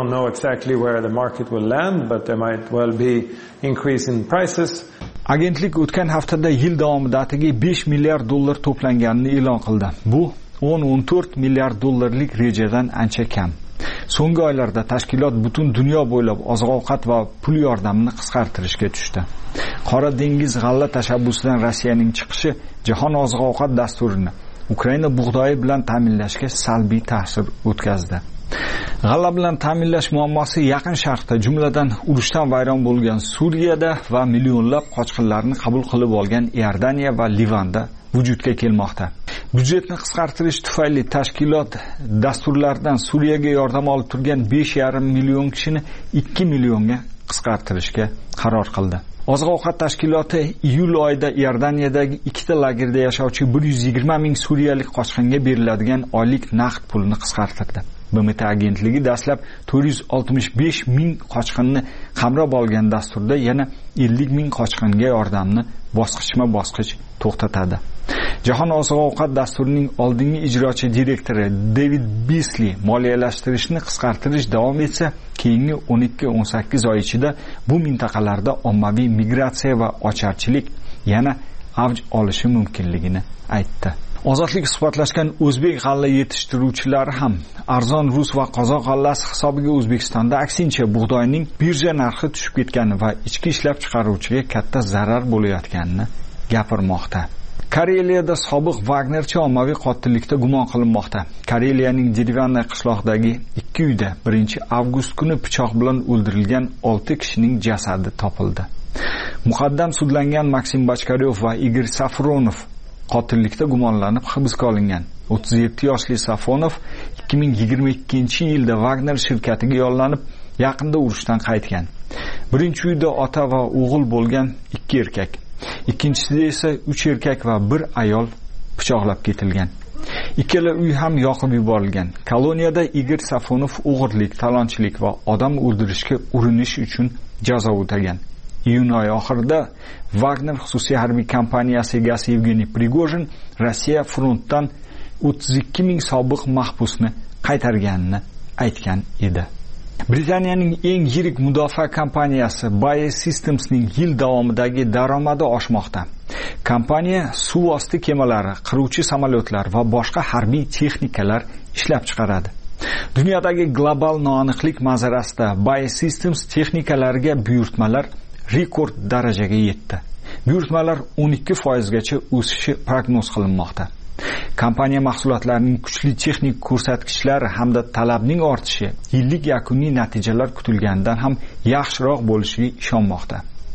Agentlik o'tgan haftada yil davomida atigi besh milliard dollar to'planganini e'lon qildi. Bu o'n o'n to'rt milliard dollarlik rejadan ancha kam. So'nggi oylarda tashkilot butun dunyo bo'ylab oziq-ovqat va pul yordamini qisqartirishga tushdi. Qora dengiz g'alla tashabbusidan Rossiyaning chiqishi jahon oziq-ovqat dasturini Ukraina bug'doyi bilan ta'minlashga salbiy ta'sir o'tkazdi. G'alla bilan ta'minlash muammosi Yaqin Sharqda, jumladan urushdan vayron bo'lgan Suriyada va millionlab qochqinlarni qabul qilib olgan Iordaniya va Livanda vujudga kelmoqda. Byudjetni qisqartirish tufayli tashkilot dasturlardan Suriyaga yordam olib turgan besh yarim million kishini ikki millionga qisqartirishga qaror qildi. Oziq-ovqat tashkiloti iyul oyida Iordaniyadagi ikkita lagerda yashovchi bir yuz yigirma ming suriyalik qochqinga beriladigan oylik naqd pulni qisqartirdi. B M T agentligi dastlab to'rt yuz oltmish besh ming qochqinni qamrab olgan dasturda yana ellik ming qochqinga yordamni bosqichma-bosqich to'xtatadi. Jahon oziq-ovqat dasturining oldingi ijrochi direktori David Beasley moliyalashtirishni qisqartirish davom etsa, keyingi o'n ikki o'n sakkiz oy ichida bu mintaqalarda ommaviy migratsiya va ocharchilik yana avj olishi mumkinligini aytdi. Ozodlik suhbatlashgan o'zbek g'alla yetishtiruvchilari ham arzon rus va qozoq g'allasi hisobiga O'zbekistonda aksincha bug'doyning birja narxi tushib ketgani va ichki ishlab chiqaruvchiga katta zarar bo'layotganini gapirmoqda. Kareliyada sobiq Wagnerchi ommaviy qotillikda gumon qilinmoqda. Kareliyaning Derivanna qishloqdagi ikki uyda birinchi avgust kuni pichoq bilan o'ldirilgan olti kishining jasadi topildi. Muqaddam sudlangan Maksim Bachkaryov va Igor Safronov qotillikda gumonlanib hibsga olingan. o'ttiz yetti yoshli Safonov ikki ming yigirma ikkinchi yilda Wagner shirkatiga yollanib, yaqinda urushdan qaytgan. Birinchi uyda ota va o'g'il bo'lgan ikki erkak, ikkinchisida esa uch erkak va bir ayol pichoqlab ketilgan. Ikkala uy ham yoqib yuborilgan. Koloniyada Igor Safonov o'g'irlik, talonchilik va odam o'ldirishga urinish uchun jazo o'tagan. Iyun oyi oxirida Wagner xususiy harbiy kompaniyasi egasi Yevgeniy Prigojin Rossiya frontdan o'ttiz ikki ming sobiq mahbusni qaytarganini aytgan edi. Britaniyaning eng yirik mudofaa kompaniyasi Bae Systems'ning yil davomidagi daromadi oshmoqda. Kompaniya suv osti kemalari, qiruvchi samolyotlar va boshqa harbiy texnikalar ishlab chiqaradi. Dunyodagi global noaniqlik manzarasida Bae Systems texnikalariga buyurtmalar rekord darajaga yetdi. Buyurtmalar o'n ikki foiz gacha o'sishi prognoz qilinmoqda. Kompaniya mahsulotlarining kuchli texnik ko'rsatkichlari hamda talabning ortishi yillik yakuniy natijalar kutilganidan ham yaxshiroq bo'lishiga ishonmoqda.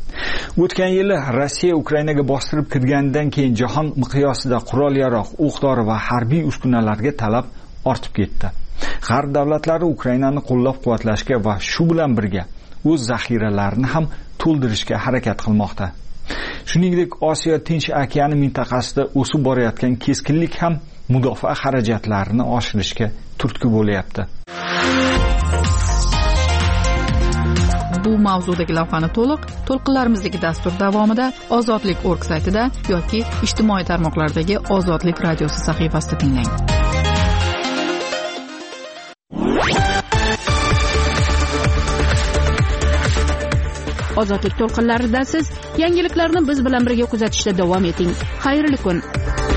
O'tgan yili Rossiya Ukrainaga bostirib kirganidan keyin jahon miqyosida qurol-yarog', o'q-dori va harbiy uskunalarga talab ortib ketdi. G'arb davlatlari Ukrainani qo'llab-quvvatlashga va shu bilan birga o'z zaxiralarini ham to'ldirishga harakat qilmoqda. Shuningdek, Osiyo Tinch okeani mintaqasida o'sib borayotgan keskinlik ham mudofaa xarajatlarini oshirishga turtki bo'lyapti. Bu mavzudagi lavhani to'liq to'lqinlarimizdagi dastur davomida Ozodlik nokta org saytida yoki ijtimoiy tarmoqlardagi Ozodlik radiosi sahifasida tinglang. Ozodlik to'lqinlarida siz yangiliklarni biz bilan birga kuzatishda davom eting. Xayrli kun.